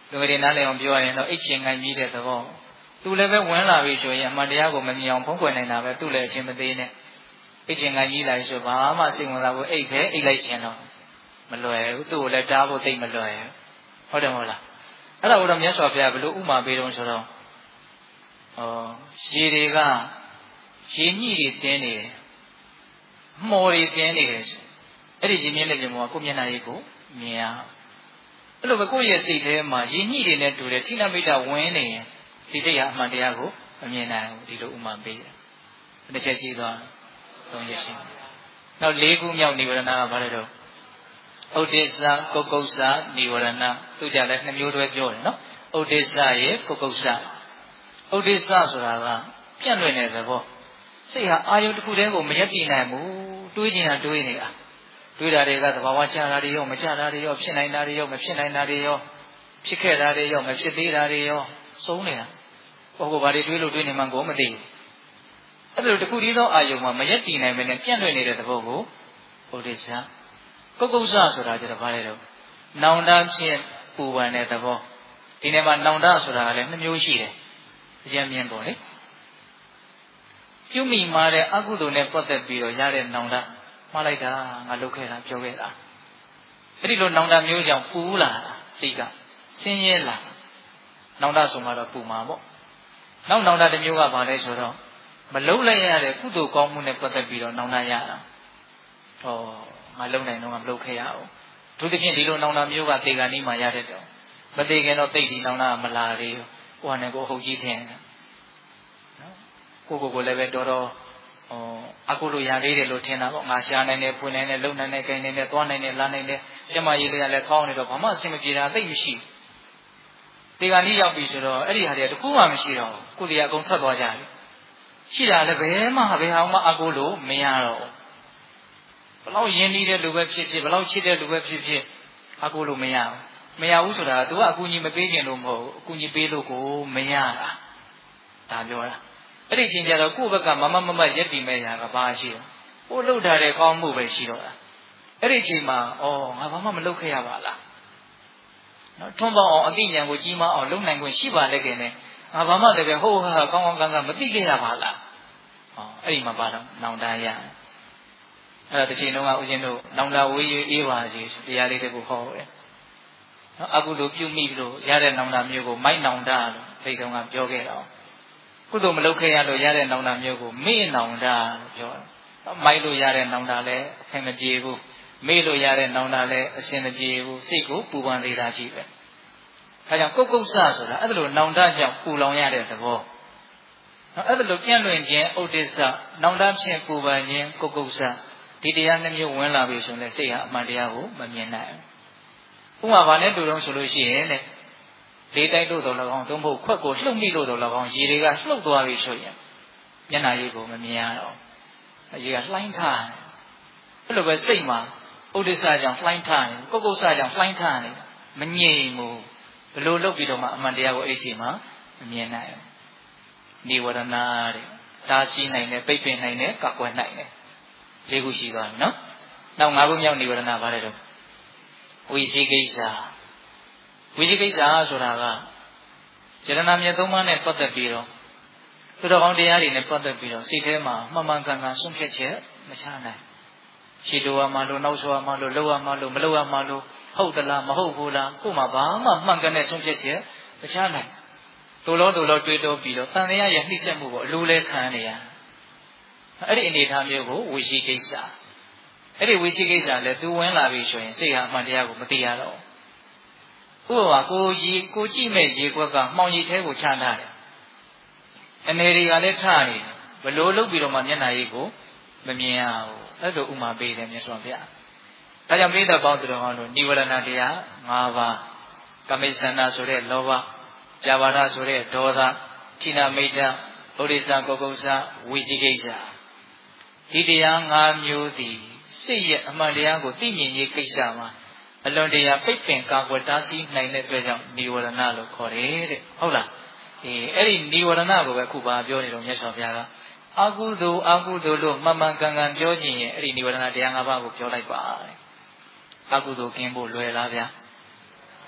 လူငယ်တွေနားလည်အောင်ပြောရရင်တော့အိတ်ချင်ငိုင်ပြီးတဲ့သဘောသူလည်းပဲဝင်လာပြီဆိုရင်အမှန်တရားကိုမမြင်အောင်ဖုံးကွယ်နိုင်တာပဲသူလည်းအချင်းမသေးနဲ့အိတ်ချင်ငိုင်ပြီးလိုက်ဆိုဘာမှစိတ်ဝင်စားဘူးအိတ်ပဲအိတ်လိုက်ချင်တော့မလွယ်ဘူးသူ့ကိုလည်းတားဖို့သိမလွယ်ဟုတ်တယ်မဟုတ်လားအဲ့ဒါကိုတော့မြတ်စွာဘုရားဘယ်လိုဥမာပေးတော့ဆိုတော့ဩရေတွေကရေညှိတွေတင်းနေတယ်မော်တွေတင်းနေတယ်အဲ့ဒီရေမြင့်တဲ့ပြင်ပေါ်ကကိုမျက်နှာရည်ကိုမြင်ရအဲ့လိုပဲကိုယ့်ရဲ့စိတ်ထဲမှာရေညှိတွေနဲ့တူတယ်ထိနာမိတာဝင်နေရင်ဒီစိတ်ဟာအမှန်တရားကိုမမြင်နိုင်ဘူးဒီလိုဥမာပေးတယ်တစ်ချက်ရှိသွားသုံးချက်ရှိနောက်လေးခုမြောက်နိဝရဏကဘာလဲတော့ဥဒိစ္စကုက္ကုစ္စနိဝရဏသူကြလည်းနှစ်မျိုးတွဲပြောတယ်နော်ဥဒိစ္စရဲ့ကုက္ကုစ္စဥဒိစ္စဆိုတာကပြန့်လွင့်တဲ့သဘောစိတ်ဟာအာယုတစ်ခုတည်းကိုမရက်တည်နိုင်ဘူးတွေးချင်တာတွေးနေတာတွေးတာတွေကသဘာဝကျတာတွေရောမကျတာတွေရောဖြစ်နိုင်တာတွေရောမဖြစ်နိုင်တာတွေရောဖြစ်ခဲ့တာတွေရောမဖြစ်သေးတာတွေရောစုံနေတာကိုကိုဘာတွေတွေးလို့တွေးနေမှကိုမသိဘူးအဲ့ဒါလိုတစ်ခုတည်းသောအာယုမှာမရက်တည်နိုင်မနဲ့ပြန့်လွင့်နေတဲ့သဘောကိုဥဒိစ္စကုက္ကုစ္စဆိုတာကျတော့ဘာလဲတော့နောင်တဖြင့်ပူပန်တဲ့သဘောဒီနေ့မှာနောင်တဆိုတာကလည်းနှစ်မျိုးရှိတယ်အကျဉ်းမြင်ပေါ့လေပြုမိမှာတဲ့အကုသိုလ်နဲ့ပတ်သက်ပြီးတော့ရတဲ့နောင်တမှားလိုက်တာငါလုပ်ခဲ့တာပြောခဲ့တာအဲ့ဒီလိုနောင်တမျိုးကြောင့်ပူလာစိတ်ကဆင်းရဲလာနောင်တဆိုမှတော့ပူမှာပေါ့နောက်နောင်တတစ်မျိုးကဘာလဲဆိုတော့မလုံးလိုက်ရတဲ့ကုသိုလ်ကောင်းမှုနဲ့ပတ်သက်ပြီးတော့နောင်တရတာဟောငါလုံနိုင်တော့ငါမလုပ်ခဲ့ရဘူးသူတဖြင့်ဒီလိုနောင်တမျိုးကတေဂာနီးမှာရတဲ့တော့မသေးခင်တော့တိတ်ဒီနောင်တမလာသေးဘူးဟိုကနေကိုအဟုတ်ကြီးထင်တယ်ကိုကိုကိုလည်းပဲတော်တော်ဟိုအကုလိုရလေးတယ်လို့ထင်တာပေါ့ငါရှာနိုင်တယ်ဖွင့်နိုင်တယ်လုံနိုင်တယ်ခိုင်နိုင်တယ်သွားနိုင်တယ်လာနိုင်တယ်ကျမကြီးလေးကလည်းကောင်းနေတော့ဘာမှအဆင်မပြေတာသိမရှိတေဂာနီးရောက်ပြီဆိုတော့အဲ့ဒီဟာတွေကတခုမှမရှိတော့ကိုယ်တွေအကုန်ထွက်သွားကြပြီရှိတာလည်းဘယ်မှဘယ်ဟာမှအကုလိုမရတော့ဘလောက်ရင်းနှီးတဲ့လူပဲဖြစ်ဖြစ်ဘလောက်ချစ်တဲ့လူပဲဖြစ်ဖြစ်အကုလိုမရဘူးမရဘူးဆိုတာက तू ကအကူကြီးမပေးခြင်းလို့မဟုတ်ဘူးအကူကြီးပေးလို့ကိုမရတာဒါပြောတာအဲ့ဒီချိန်ကျတော့ကိုယ့်ဘက်ကမမမမရက်တည်မဲ့ရာကဘာရှိတော့ကိုလှုပ်ထားတဲ့ကောင်းမှုပဲရှိတော့တာအဲ့ဒီချိန်မှာဩငါဘာမှမလုပ်ခဲ့ရပါလားနော်ထွန်းပေါအောင်အသိဉာဏ်ကိုကြီးမားအောင်လုပ်နိုင်ခွင့်ရှိပါလေခင်နဲ့ငါဘာမှလည်းပဲဟိုးဟာကောင်းကောင်းကန်းကန်းမသိခဲ့ရပါလားဟောအဲ့ဒီမှာပါတော့နောင်တရအဲ့ဒါတစ်ချိန်လုံးကဦးဇင်းတို့နောင်တဝေးရွေးအေးပါစီတရားလေးတွေကိုဟောတယ်နော်အကုသိုလ်ပြုမိလို့ရတဲ့နောင်တမျိုးကိုမိုက်နောင်တလို့ဒီကောင်ကပြောခဲ့တော့ကုသိုလ်မလုပ်ခဲ့ရလို့ရတဲ့နောင်တမျိုးကိုမေ့နောင်တလို့ပြောတယ်မိုက်လို့ရတဲ့နောင်တလည်းအဆင်မပြေဘူးမေ့လို့ရတဲ့နောင်တလည်းအဆင်မပြေဘူးစိတ်ကိုပူပန်နေတာကြီးပဲအဲကြောင့်ကုက္ကုစ္စဆိုတာအဲ့ဒါလိုနောင်တကြောင့်ပူလောင်ရတဲ့သဘောနော်အဲ့ဒါလိုပြန့်လွင့်ခြင်းဥဒိစ္စနောင်တဖြင့်ပူပန်ခြင်းကုက္ကုစ္စဒီတရားနှမျိုးဝင်လာပြီဆိုရင်စိတ်ဟာအမှန်တရားကိုမမြင်နိုင်ဘူးဥပမာဘာနဲ့တူတော့ဆိုလို့ရှိရင်လေလေးတိုက်လို့တော့၎င်းသုံးဖို့ခွက်ကိုလှုပ်မိလို့တော့၎င်းရေတွေကလှုပ်သွားပြီဆိုရင်မျက်နှာရည်ကိုမမြင်ရတော့အရေကလှိုင်းထားတယ်အဲ့လိုပဲစိတ်မှာဥဒိစ္စကြောင့်လှိုင်းထားတယ်ကုက္ကုစ္စကြောင့်လှိုင်းထားတယ်မငြိမ်ဘူးဘလို့လှုပ်ပြီးတော့မှအမှန်တရားကိုအဲ့ဒီချိန်မှာမမြင်နိုင်ဘူးနိဝရဏတဲ့ဒါရှိနိုင်တယ်ပိတ်ပင်နိုင်တယ်ကကွယ်နိုင်တယ်လေးခုရှိသွားပြီနော်နောက်ငါးခုမြောက်နိဝရဏဘာလဲတော့ဝိသိကိစ္စဝိသိကိစ္စဆိုတာကစေတနာမြတ်သုံးပါးနဲ့ပတ်သက်ပြီးတော့သူတော်ကောင်းတရားတွေနဲ့ပတ်သက်ပြီးတော့စိတ်ထဲမှာမှန်မှန်ကန်ကန်ဆုံးဖြတ်ချက်မချနိုင်ရှေ့တော်မှလို့နောက်ဆိုမှလို့လောက်ရမှလို့မလောက်ရမှလို့ဟုတ်သလားမဟုတ်ဘူးလားကို့မှာဘာမှမှန်ကန်တဲ့ဆုံးဖြတ်ချက်မချနိုင်တူလို့တူလို့တွေးတောပြီးတော့တန်တရားရဲ့နှိမ့်ဆက်မှုကိုအလိုလဲခံနေရအဲ့ဒီအနေအထားမျိုးကိုဝိသိကိစ္စအဲ့ဒီဝိသိကိစ္စလည်းသူဝင်လာပြီဆိုရင်စိတ်ဟာအမှန်တရားကိုမသိရတော့ဥပမာကိုကြီးကိုကြည့်မဲ့ရေခွက်ကမှောင်ရည်ထဲကိုချထားတယ်အနေတွေကလည်းထားနေတယ်ဘလို့လုပ်ပြီးတော့မှမျက်နှာရည်ကိုမမြင်ရဘူးအဲ့လိုဥမာပေးတယ်မြတ်စွာဘုရားဒါကြောင့်ပြိဿပေါင်းသူတော်ကောင်းတို့နိဝရဏတရား၅ပါးကမိစ္ဆန္ဒဆိုတဲ့လောဘပြာပါဒဆိုတဲ့ဒေါသဌိနမိတ်တဥဒိစ္စကုက္ကုစ္စဝိသိကိစ္စဒီတရား၅မျိုးသည်စိတ်ရဲ့အမှန်တရားကိုသိမြင်ရေးကိစ္စမှာအလွန်တရာပိတ်ပင်ကာကွယ်တားဆီးနိုင်တဲ့အတွက်ကြောင့်နိဝရဏလို့ခေါ်တယ်တဲ့ဟုတ်လားအေးအဲ့ဒီနိဝရဏကိုပဲအခုပါပြောနေတော့မြတ်စွာဘုရားကအကုသိုလ်အကုသိုလ်လို့မှန်မှန်ကန်ကန်ပြောခြင်းရဲ့အဲ့ဒီနိဝရဏတရား၅ပါးကိုပြောလိုက်ပါတဲ့အကုသိုလ်ကင်းဖို့လွယ်လားဗျာ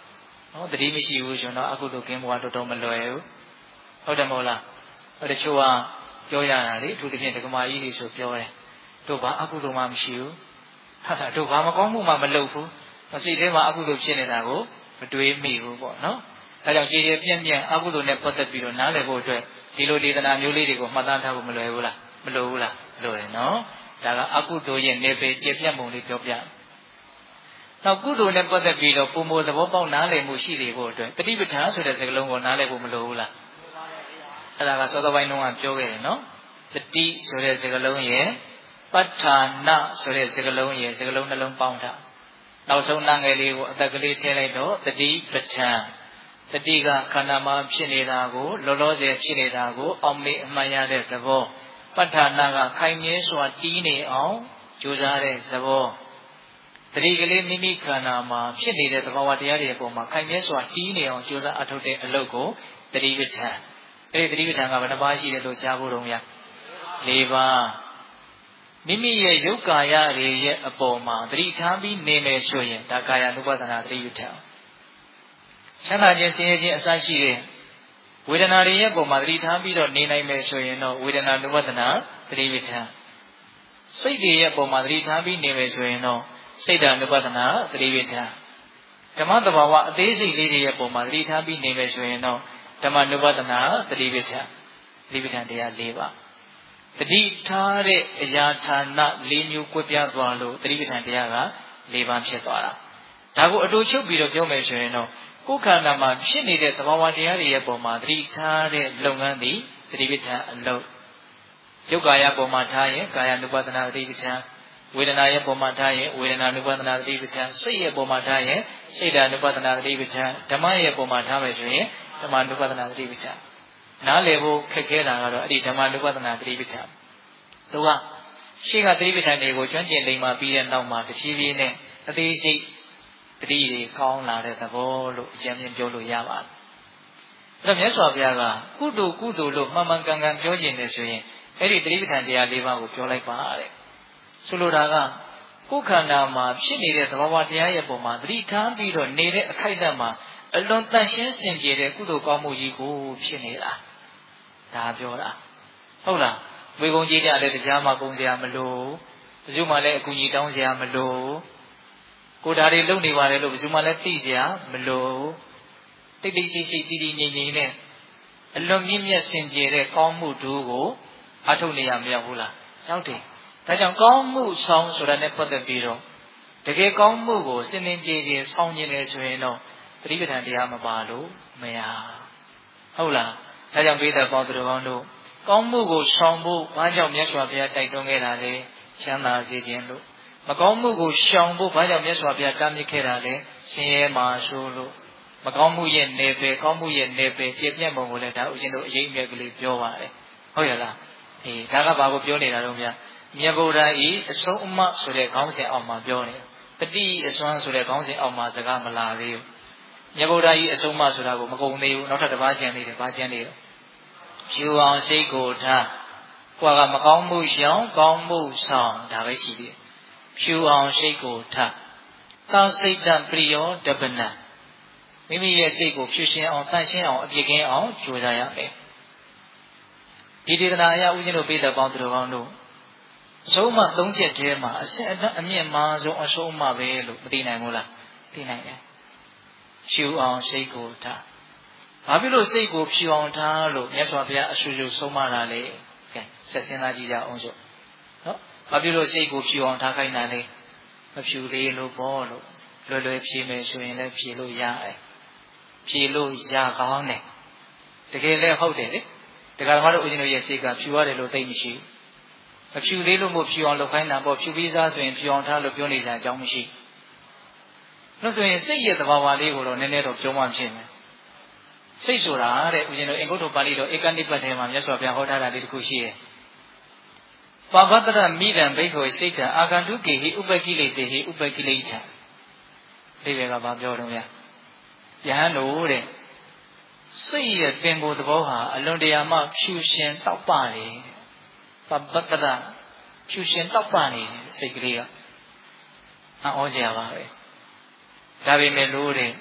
နော်တတိမရှိဘူးဆိုတော့အကုသိုလ်ကင်းဘဝတော်တော်မလွယ်ဘူးဟုတ်တယ်မဟုတ်လားဟိုတချို့ကပြောရတာလေအထူးသဖြင့်ဒကမာကြီးတွေဆိုပြောတယ်တို့ဘာအကုသိုလ်မှမရှိဘူးဟာတို့ဘာမကောင်းမှုမှမလုပ်ဘူးစိတ်ထဲမှာအကုသိုလ်ဖြစ်နေတာကိုမတွေးမိဘူးပေါ့နော်ဒါကြောင့်ကြည်ကြည်ပြန့်ပြန့်အကုသိုလ်နဲ့ပတ်သက်ပြီးတော့နားလည်ဖို့အတွက်ဒီလိုဒေသနာမျိုးလေးတွေကိုမှတ်သားထားဖို့မလွယ်ဘူးလားမလိုဘူးလားလိုတယ်နော်ဒါကအကုသိုလ်ရဲ့နေပေကျေပြန့်ပုံလေးပြောပြနောက်ကုသိုလ်နဲ့ပတ်သက်ပြီးတော့ပုံမသဘောပေါက်နားလည်မှုရှိနေဖို့အတွက်တတိပဋ္ဌာန်ဆိုတဲ့စကားလုံးကိုနားလည်ဖို့မလိုဘူးလားအဲ့ဒါကစောစောပိုင်းတုန်းကပြောခဲ့တယ်နော်တတိဆိုတဲ့စကားလုံးရဲ့ပဋ္ဌာနဆိုတဲ့စကားလုံးရဲ့စကားလုံးနှလုံးပေါင်းထားနောက်ဆုံးနာငယ်လေးကိုအသက်ကလေးထည့်လိုက်တော့တတိပဋ္ဌာန်တတိကခန္ဓာမှာဖြစ်နေတာကိုလောလောဆယ်ဖြစ်နေတာကိုအောင်မေ့အမှန်ရတဲ့သဘောပဋ္ဌာနကခိုင်မြဲစွာတီးနေအောင်ကြိုးစားတဲ့သဘောတတိကလေးမိမိခန္ဓာမှာဖြစ်နေတဲ့သဘာဝတရားတွေအပေါ်မှာခိုင်မြဲစွာတီးနေအောင်ကြိုးစားအထောက်တဲ့အလုပ်ကိုတတိပဋ္ဌာန်အဲဒီတတိပဋ္ဌာန်ကဘယ်နှပါးရှိတယ်လို့ကြားဖို့တော့မရ၄ပါးမိမိရဲ့ယုတ်ကာယတွေရဲ့အပေါ်မှာတတိထားပြီးနေမယ်ဆိုရင်ဒါကာယ ानु ပသနာတတိပဋ္ဌာန်ချမ်းသာခြင်းဆင်းရဲခြင်းအစရှိတဲ့ဝေဒနာတွေရဲ့ပုံမှာတတိထားပြီးတော့နေနိုင်မယ်ဆိုရင်တော့ဝေဒနာ ानु ပသနာတတိပဋ္ဌာန်စိတ်တွေရဲ့ပုံမှာတတိထားပြီးနေမယ်ဆိုရင်တော့စိတ်ဓာ ानु ပသနာတတိပဋ္ဌာန်ဓမ္မတဘာဝအသေးစိတ်လေးတွေရဲ့ပုံမှာတတိထားပြီးနေမယ်ဆိုရင်တော့ဓမ္မ ानु ပသနာတတိပဋ္ဌာန်တတိပဋ္ဌာန်တရား၄ပါးတတိထားတဲ့အရာဌာန၄မျိုးကွဲပြားသွားလို့တတိပဋ္ဌာန်တရားက၄ပါးဖြစ်သွားတာဒါကိုအတူချုပ်ပြီးတော့ပြောမယ်ဆိုရင်တော့ကိုယ်ခန္ဓာမှာဖြစ်နေတဲ့သဘာဝတရားတွေရဲ့ပုံမှာတတိထားတဲ့လုပ်ငန်းသည်တတိပဋ္ဌာန်အလုပ်ယုတ်ကာယပုံမှာထားရင်ကာယ ानु ပသနာတတိပဋ္ဌာန်ဝေဒနာရဲ့ပုံမှာထားရင်ဝေဒနာ ानु ပသနာတတိပဋ္ဌာန်စိတ်ရဲ့ပုံမှာထားရင်စိတ်ဓာ ानु ပသနာတတိပဋ္ဌာန်ဓမ္မရဲ့ပုံမှာထားမယ်ဆိုရင်ဓမ္မ ानु ပသနာတတိပဋ္ဌာန်နားလည်ဖို့ခက်ခဲတာကတော့အဲ့ဒီဓမ္မ ानु ပသနာတတိပဋ္ဌာန်သူကရှေ့ကတတိပဋ္ဌာန်တွေကိုကျွမ်းကျင်လိမ္မာပြီးတဲ့နောက်မှာတဖြည်းဖြည်းနဲ့အသေးစိတ်တတိတွေကောင်းလာတဲ့သဘောလို့အကျဉ်းချင်းပြောလို့ရပါတယ်။အဲ့တော့မြတ်စွာဘုရားကကုသိုလ်ကုသိုလ်လို့မှန်မှန်ကန်ကန်ပြောခြင်းနဲ့ဆိုရင်အဲ့ဒီတတိပဋ္ဌာန်တရား၄ပါးကိုပြောလိုက်ပါတဲ့။ဆိုလိုတာကကိုယ်ခန္ဓာမှာဖြစ်နေတဲ့သဘာဝတရားရဲ့ပုံမှာတတိထားပြီးတော့နေတဲ့အခိုက်အတန့်မှာအလွန်တန်ရှင်းစင်ကြယ်တဲ့ကုသိုလ်ကောင်းမှုကြီးကိုဖြစ်နေတာ။ဒါပြောတာဟုတ်လားဝေကုံကြီးကြလည်းတရားမှကုံစရာမလိုဘယ်သူမှလည်းအကူကြီးတောင်းစရာမလိုကိုဓာရီလုံနေပါလေလို့ဘယ်သူမှလည်းသိစရာမလိုတိတ်တိတ်ရှိရှိတည်တည်ငြိမ်ငြိမ်နဲ့အလွန်မြင့်မြတ်စင်ကြယ်တဲ့ကောင်းမှုတို့ကိုအထုတ်နေရမရောက်ဘူးလားရောက်တယ်ဒါကြောင့်ကောင်းမှုဆောင်ဆိုတာနဲ့ပတ်သက်ပြီးတော့တကယ်ကောင်းမှုကိုစင်စင်ကြယ်ကြယ်ဆောင်ကျင်နေဆိုရင်တော့ပဋိပဋ္ဌာန်တရားမပါလို့မရဟုတ်လားဒါကြောင့်ပိဋကပေါင်းသူတော်ကောင်းတို့ကောင်းမှုကိုဆောင်ဖို့ဘာကြောင့်မြတ်စွာဘုရားတိုက်တွန်းခဲ့တာလဲချမ်းသာစေခြင်းလို့မကောင်းမှုကိုရှောင်ဖို့ဘာကြောင့်မြတ်စွာဘုရားတားမြစ်ခဲ့တာလဲဆင်းရဲမှာဆိုလို့မကောင်းမှုရဲ့နေပယ်ကောင်းမှုရဲ့နေပယ်ကျေပြန့်ပုံကိုလည်းဒါဥရှင်တို့အရေးအမြတ်ကလေးပြောပါတယ်ဟုတ်ရလားအေးဒါကဘာကိုပြောနေတာတော့များမြတ်ဗုဒ္ဓဤအဆုံးအမဆိုတဲ့ခေါင်းစဉ်အောက်မှာပြောနေတတိအစွမ်းဆိုတဲ့ခေါင်းစဉ်အောက်မှာစကားမလာသေးဘူးမြတ်ဗုဒ္ဓဤအဆုံးအမဆိုတာကိုမကုန်သေးဘူးနောက်ထပ်တစ်ပါးကျန်သေးတယ်ဘာကျန်သေးလဲဖြူအောင်စိတ်ကိုထားကိုယ်ကမကောင်းမှုရှောင်ကောင်းမှုဆောင်ဒါပဲရှိသေးတယ်ဖြူအောင်စိတ်ကိုထားသာစိတ်တံပရိယောတပနံမိမိရဲ့စိတ်ကိုဖြူရှင်အောင်တန့်ရှင်းအောင်အပြစ်ကင်းအောင်ကြိုးစားရမယ်ဒီဒေသနာအရဦးဇင်းတို့ပြည်သက်ပေါင်းသူတော်ကောင်းတို့အဆုံးအမသုံးချက်တည်းမှာအစစ်အမြင့်မားဆုံးအဆုံးအမပဲလို့မသိနိုင်ဘူးလားသိနိုင်တယ်ဖြူအောင်စိတ်ကိုထားဘာဖြစ်လို့စိတ်ကိုဖြူအောင်ထားလို့မြတ်စွာဘုရားအဆူဆူဆုံးမတာလဲကဲဆက်စဉ်းစားကြည့်ကြအောင်စို့နော်ဘာဖြစ်လို့စိတ်ကိုဖြူအောင်ထားခိုင်းတာလဲမဖြူသေးလို့ပေါ့လို့လွယ်လွယ်ဖြေမယ်ဆိုရင်လည်းဖြေလို့ရတယ်ဖြေလို့ရကောင်းတယ်တကယ်လည်းဟုတ်တယ်လေတကယ်မှတော့ဦးဇင်းတို့ရဲ့စိတ်ကဖြူရတယ်လို့သိမရှိမဖြူသေးလို့မို့ဖြူအောင်လုပ်ခိုင်းတာပေါ့ဖြူပြီးသားဆိုရင်ဖြူအောင်ထားလို့ပြောနေကြအကြောင်းမရှိလို့ဆိုရင်စိတ်ရဲ့သဘာဝလေးကိုတော့နည်းနည်းတော့ပြောမှဖြစ်မယ်စိတ်ဆိုတာတဲ့ဦးဇင်းတို့အင်္ဂုတ္တပါဠိတော်ဧကနိပတ်ထဲမှာမြတ်စွာဘုရားဟောထားတာလေးတစ်ခုရှိတယ်။ပါဝတ္တရမိဒံဘိက္ခောစိတ်တံအာဂန္တုကေဟိဥပကိလေတေဟိဥပကိလေထံဒီဘက်ကဘာပြောတော့ဗျာ။ယဟန်တို့တဲ့စိတ်ရဲ့ပင်ကိုယ်သဘောဟာအလွန်တရာမှဖြူရှင်တောက်ပတယ်။ပါဝတ္တရဖြူရှင်တောက်ပနေစိတ်ကလေးကအံ့ဩစရာပါပဲ။ဒါပေမဲ့လို့တဲ့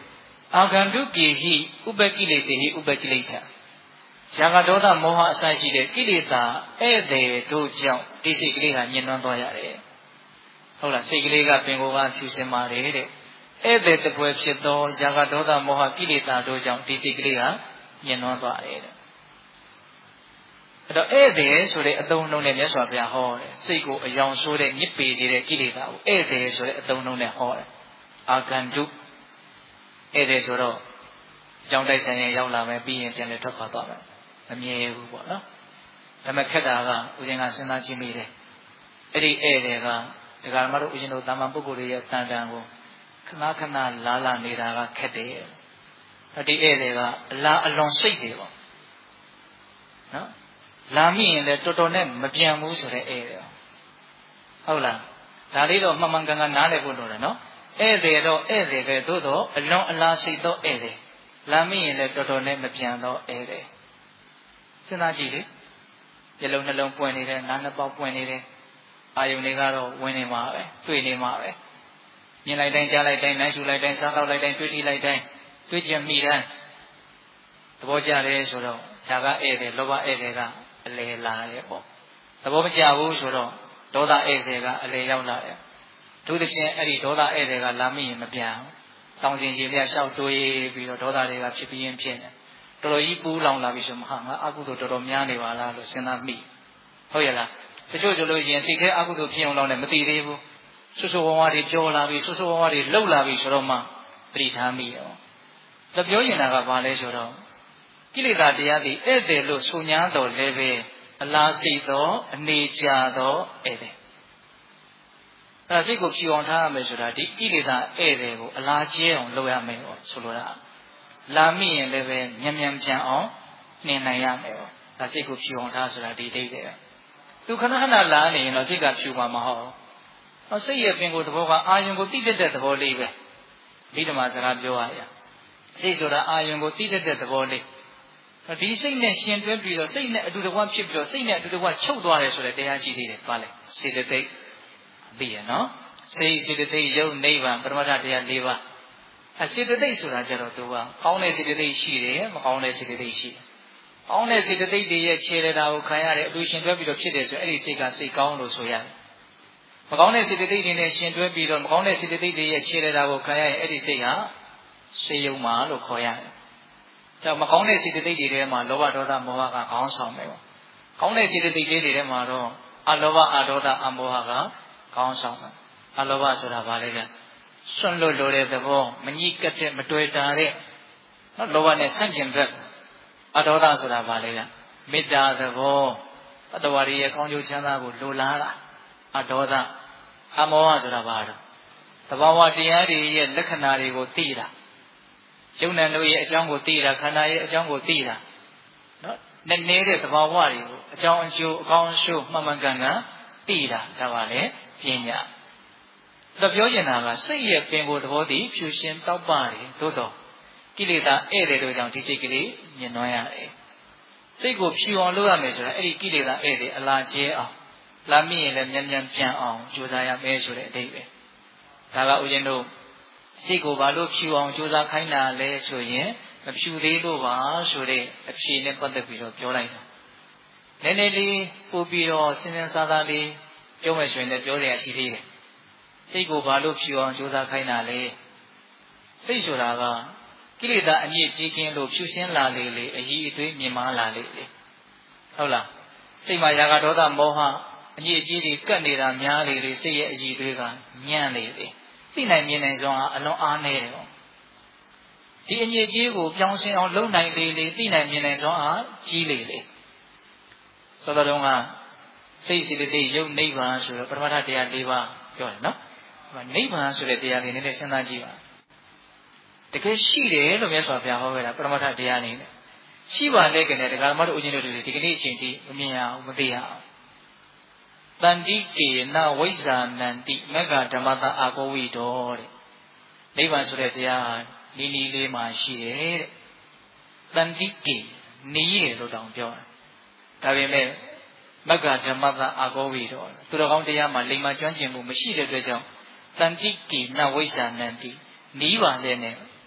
အာဂန္တုကိဟိဥပကိလေတေဟိဥပကိလေထရာဂဒေါသမောဟအစရှိတဲ့ကိလေသာဧည့်သည်တို့ကြောင့်ဒီစိတ်ကလေးဟာညှဉ်းနှွမ်းသွားရတယ်ဟုတ်လားစိတ်ကလေးကပင်ကိုယ်ကဖြူစင်ပါတယ်တဲ့ဧည့်သည်တပွဲဖြစ်သောရာဂဒေါသမောဟကိလေသာတို့ကြောင့်ဒီစိတ်ကလေးဟာညှဉ်းနှွမ်းသွားတယ်တဲ့အဲ့တော့ဧည့်သည်ဆိုတဲ့အသုံးအနှုန်းနဲ့မြတ်စွာဘုရားဟောတယ်စိတ်ကိုအယောင်ဆိုးတဲ့ညစ်ပေစေတဲ့ကိလေသာကိုဧည့်သည်ဆိုတဲ့အသုံးအနှုန်းနဲ့ဟောတယ်အာဂန္တုဧည့်သည်ဆိုတော့အကြောင်းတိုက်ဆိုင်ရင်ရောက်လာမယ်ပြီးရင်ပြန်လည်ထွက်ခွာသွားမယ်မမြဲဘူးပေါ့နော်ဒါပေမဲ့ခက်တာကဦးဇင်းကစဉ်းစားကြည့်မိတယ်အဲ့ဒီဧည့်သည်ကဒကာမတို့ဦးဇင်းတို့တာမန်ပုဂ္ဂိုလ်တွေရဲ့တန်တန်ကိုခဏခဏလာလာနေတာကခက်တယ်အဲ့ဒီဧည့်သည်ကအလားအလွန်စိတ်တယ်ပေါ့နော်လာမိရင်လည်းတော်တော်နဲ့မပြန်ဘူးဆိုတဲ့ဧည့်သည်ဟုတ်လားဒါလေးတော့မှန်မှန်ကန်ကန်နားလည်ဖို့လိုတယ်နော်ဧည့်သည်တော့ဧည့်သည်ပဲသို့တော့အလွန်အလားစိတ်တော့ဧည့်သည်လာမိရင်လည်းတော်တော်နဲ့မပြန်တော့ဧည့်သည်စဉ်းစားကြည့်လေမျက်လုံးနှလုံးပွင့်နေတယ်နားနှစ်ပေါက်ပွင့်နေတယ်အာယုန်တွေကတော့ဝင်နေမှာပဲတွေ့နေမှာပဲမြင်လိုက်တိုင်းကြားလိုက်တိုင်းနားရှုလိုက်တိုင်းစားတော့လိုက်တိုင်းတွေ့ထိလိုက်တိုင်းတွေ့ချင်မိတိုင်းသဘောကျတယ်ဆိုတော့ဇာကဧည့်သည်လောဘဧည့်သည်ကအလေလာရဲ့ပေါ့သဘောမကျဘူးဆိုတော့ဒေါသဧည့်သည်ကအလေရောက်လာတယ်သူတစ်ဖြင့်အဲ့ဒီဒေါသဧည့်သည်ကလာမိရင်မပြန်တောင်စင်ကြီးမြတ်လျှောက်တွေးပြီးတော့ဒေါသတွေကဖြစ်ပြီးရင်ဖြစ်နေတော်တော်ကြီးပူးလောင်လာပြီဆိုမှဟာငါအကုသိုလ်တော်တော်များနေပါလားလို့စဉ်းစားမိဟုတ်ရဲ့လားတချို့ဆိုလို့ရှိရင်စိတ်ထဲအကုသိုလ်ဖြစ်အောင်လောက်နဲ့မသိသေးဘူးဆွဆွဝါးဝါးတွေပြောလာပြီဆွဆွဝါးဝါးတွေလှုပ်လာပြီဆိုတော့မှသတိထားမိရောဒါပြောရင်တာကဘာလဲဆိုတော့ကိလေသာတရားတွေဧည့်သည်လို့ဆိုညာတော်လည်းပဲအလားစိတ်သောအနေကြသောဧည့်သည်အဲစိတ်ကိုဖြူအောင်ထားရမယ်ဆိုတာဒီကိလေသာဧည့်သည်ကိုအလားကျဲအောင်လုပ်ရမယ်ပေါ့ဆိုလိုတာလာမိရင်လည်းပဲမြန်မြန်ပြန်အောင်နှင်နိုင်ရမယ်ပေါ့ဒါစိတ်ကိုဖြူအောင်ထားဆိုတာဒီဒိဋ္ဌိပဲသူခဏခဏလာနေရင်တော့စိတ်ကဖြူမှာမဟုတ်ဘူးစိတ်ရဲ့ပင်ကိုယ်သဘောကအာယုံကိုတိတက်တဲ့သဘောလေးပဲဒီဓမ္မစကားပြောရရစိတ်ဆိုတာအာယုံကိုတိတက်တဲ့သဘောလေးဒီစိတ်နဲ့ရှင်တွဲပြီးတော့စိတ်နဲ့အတူတကွဖြစ်ပြီးတော့စိတ်နဲ့အတူတကွချုပ်သွားတယ်ဆိုတဲ့တရားရှိသေးတယ်ပါလေစေတသိက်သိရနော်စိတ်စေတသိက်ယုတ်နိဗ္ဗာန်ပရမတ္ထတရား၄ပါးအစေတသိက်ဆိုတာကြတော့သူကကောင်းတဲ့စေတသိက်ရှိတယ်မကောင်းတဲ့စေတသိက်ရှိတယ်။ကောင်းတဲ့စေတသိက်တွေရဲ့ခြေရတာကိုခံရတဲ့အတူရှင်တွဲပြီးတော့ဖြစ်တယ်ဆိုအဲ့ဒီစိတ်ကစိတ်ကောင်းလို့ဆိုရတယ်။မကောင်းတဲ့စေတသိက်တွေနဲ့ရှင်တွဲပြီးတော့မကောင်းတဲ့စေတသိက်တွေရဲ့ခြေရတာကိုခံရရင်အဲ့ဒီစိတ်ဟာစေယုံမာလို့ခေါ်ရတယ်။ဒါမကောင်းတဲ့စေတသိက်တွေထဲမှာလောဘဒေါသမောဟကခေါင်းဆောင်တယ်ပေါ့။ကောင်းတဲ့စေတသိက်တွေထဲမှာတော့အလောဘအဒေါသအမောဟကခေါင်းဆောင်တယ်။အလောဘဆိုတာဘာလဲလဲ။စွန့်လွတ်လိုတဲ့သဘောမညှိကပ်တဲ့မတွေ့တာတဲ့နော်လောဘနဲ့ဆန့်ကျင်ဘက်အဒေါသဆိုတာဘာလဲကမေတ္တာသဘောအတ္တဝါရီရဲ့ကောင်းကျိုးချမ်းသာကိုလိုလားတာအဒေါသအမောဟဆိုတာဘာတော့သဘာဝတရားတွေရဲ့လက္ခဏာတွေကိုသိတာယုံ nant တို့ရဲ့အကြောင်းကိုသိတာခန္ဓာရဲ့အကြောင်းကိုသိတာနော်နည်းနည်းတဲ့သဘာဝတွေကိုအကြောင်းအကျိုးအကောင်းအဆိုးမှန်မှန်ကန်ကန်သိတာဒါပါလေပညာဒါပြောချင်တာကစိတ်ရဲ့ပင်ကိုယ်သဘောတည်ဖြူရှင်တောက်ပါတယ်သို့တော့ကိလေသာဧည့်သည်တို့ကြောင့်ဒီစိတ်ကလေးညှဉ်းနှွမ်းရတယ်စိတ်ကိုဖြူအောင်လုပ်ရမယ်ဆိုတာအဲ့ဒီကိလေသာဧည့်သည်အလားကျဲအောင်လာမိရင်လည်းမြန်မြန်ပြန်အောင်ကြိုးစားရမယ်ဆိုတဲ့အဓိပ္ပာယ်ဒါကဦးဇင်းတို့စိတ်ကိုဘာလို့ဖြူအောင်ကြိုးစားခိုင်းတာလဲဆိုရင်မဖြူသေးလို့ပါဆိုတဲ့အဖြေနဲ့ပတ်သက်ပြီးတော့ပြောလိုက်တာနည်းနည်းလေးပို့ပြီးတော့စဉ်းစဉ်စားစားလေးပြောမယ်ဆိုရင်လည်းပြောရရှိသေးတယ်စိတ်ကိုဘာလို့ဖြူအောင်ကြိုးစားခိုင်းတာလဲစိတ်ဆိုတာကကိလေသာအမြင့်ကြီးကင်းလို့ဖြူရှင်းလာလေလေအည်အသွေးမြင်မာလာလေလေဟုတ်လားစိတ်မှာရာဂဒေါသမောဟအမြင့်ကြီးတွေကပ်နေတာများလေလေစိတ်ရဲ့အည်အသွေးကညံ့လေလေသိနိုင်မြင်နိုင်စွမ်းအလွန်အားနည်းတယ်ပေါ့ဒီအမြင့်ကြီးကိုပြောင်းရှင်းအောင်လုပ်နိုင်လေလေသိနိုင်မြင်နိုင်စွမ်းအားကြီးလေလေသောတော်တော်ကစိတ်စိတ္တိယုတ်နိဗ္ဗာန်ဆိုတော့ပရမတ္ထတရား၄ပါးပြောတယ်နော်နိဗ္ဗာန်ဆိုတဲ့တရားလေးနည်းနည်းစဉ်းစားကြည့်ပါတကယ်ရှိတယ်လို့မြတ်စွာဘုရားဟောခဲ့တာပရမတ္ထတရားနေနဲ့ရှိပါလေကနေဒကာမတို့ဦးဇင်းတို့တွေဒီကနေ့အချိန်ထိမမြင်ရအောင်မသိရအောင်တန္တိကေနဝိဇ္ဇာနန္တိမဂ္ဂဓမ္မတအာကောဝိတောတဲ့နိဗ္ဗာန်ဆိုတဲ့တရားနီးနီးလေးမှရှိတယ်တဲ့တန္တိကေနီးတယ်လို့တောင်ပြောတယ်ဒါပေမဲ့မဂ္ဂဓမ္မတအာကောဝိတောသူတော်ကောင်းတရားမှာလိမ္မာကျွမ်းကျင်မှုမရှိတဲ့အတွက်ကြောင့်တန္တိကေနဝိဇ္ဇာနန္တိနီးပါလေနဲ့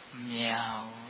မြောက်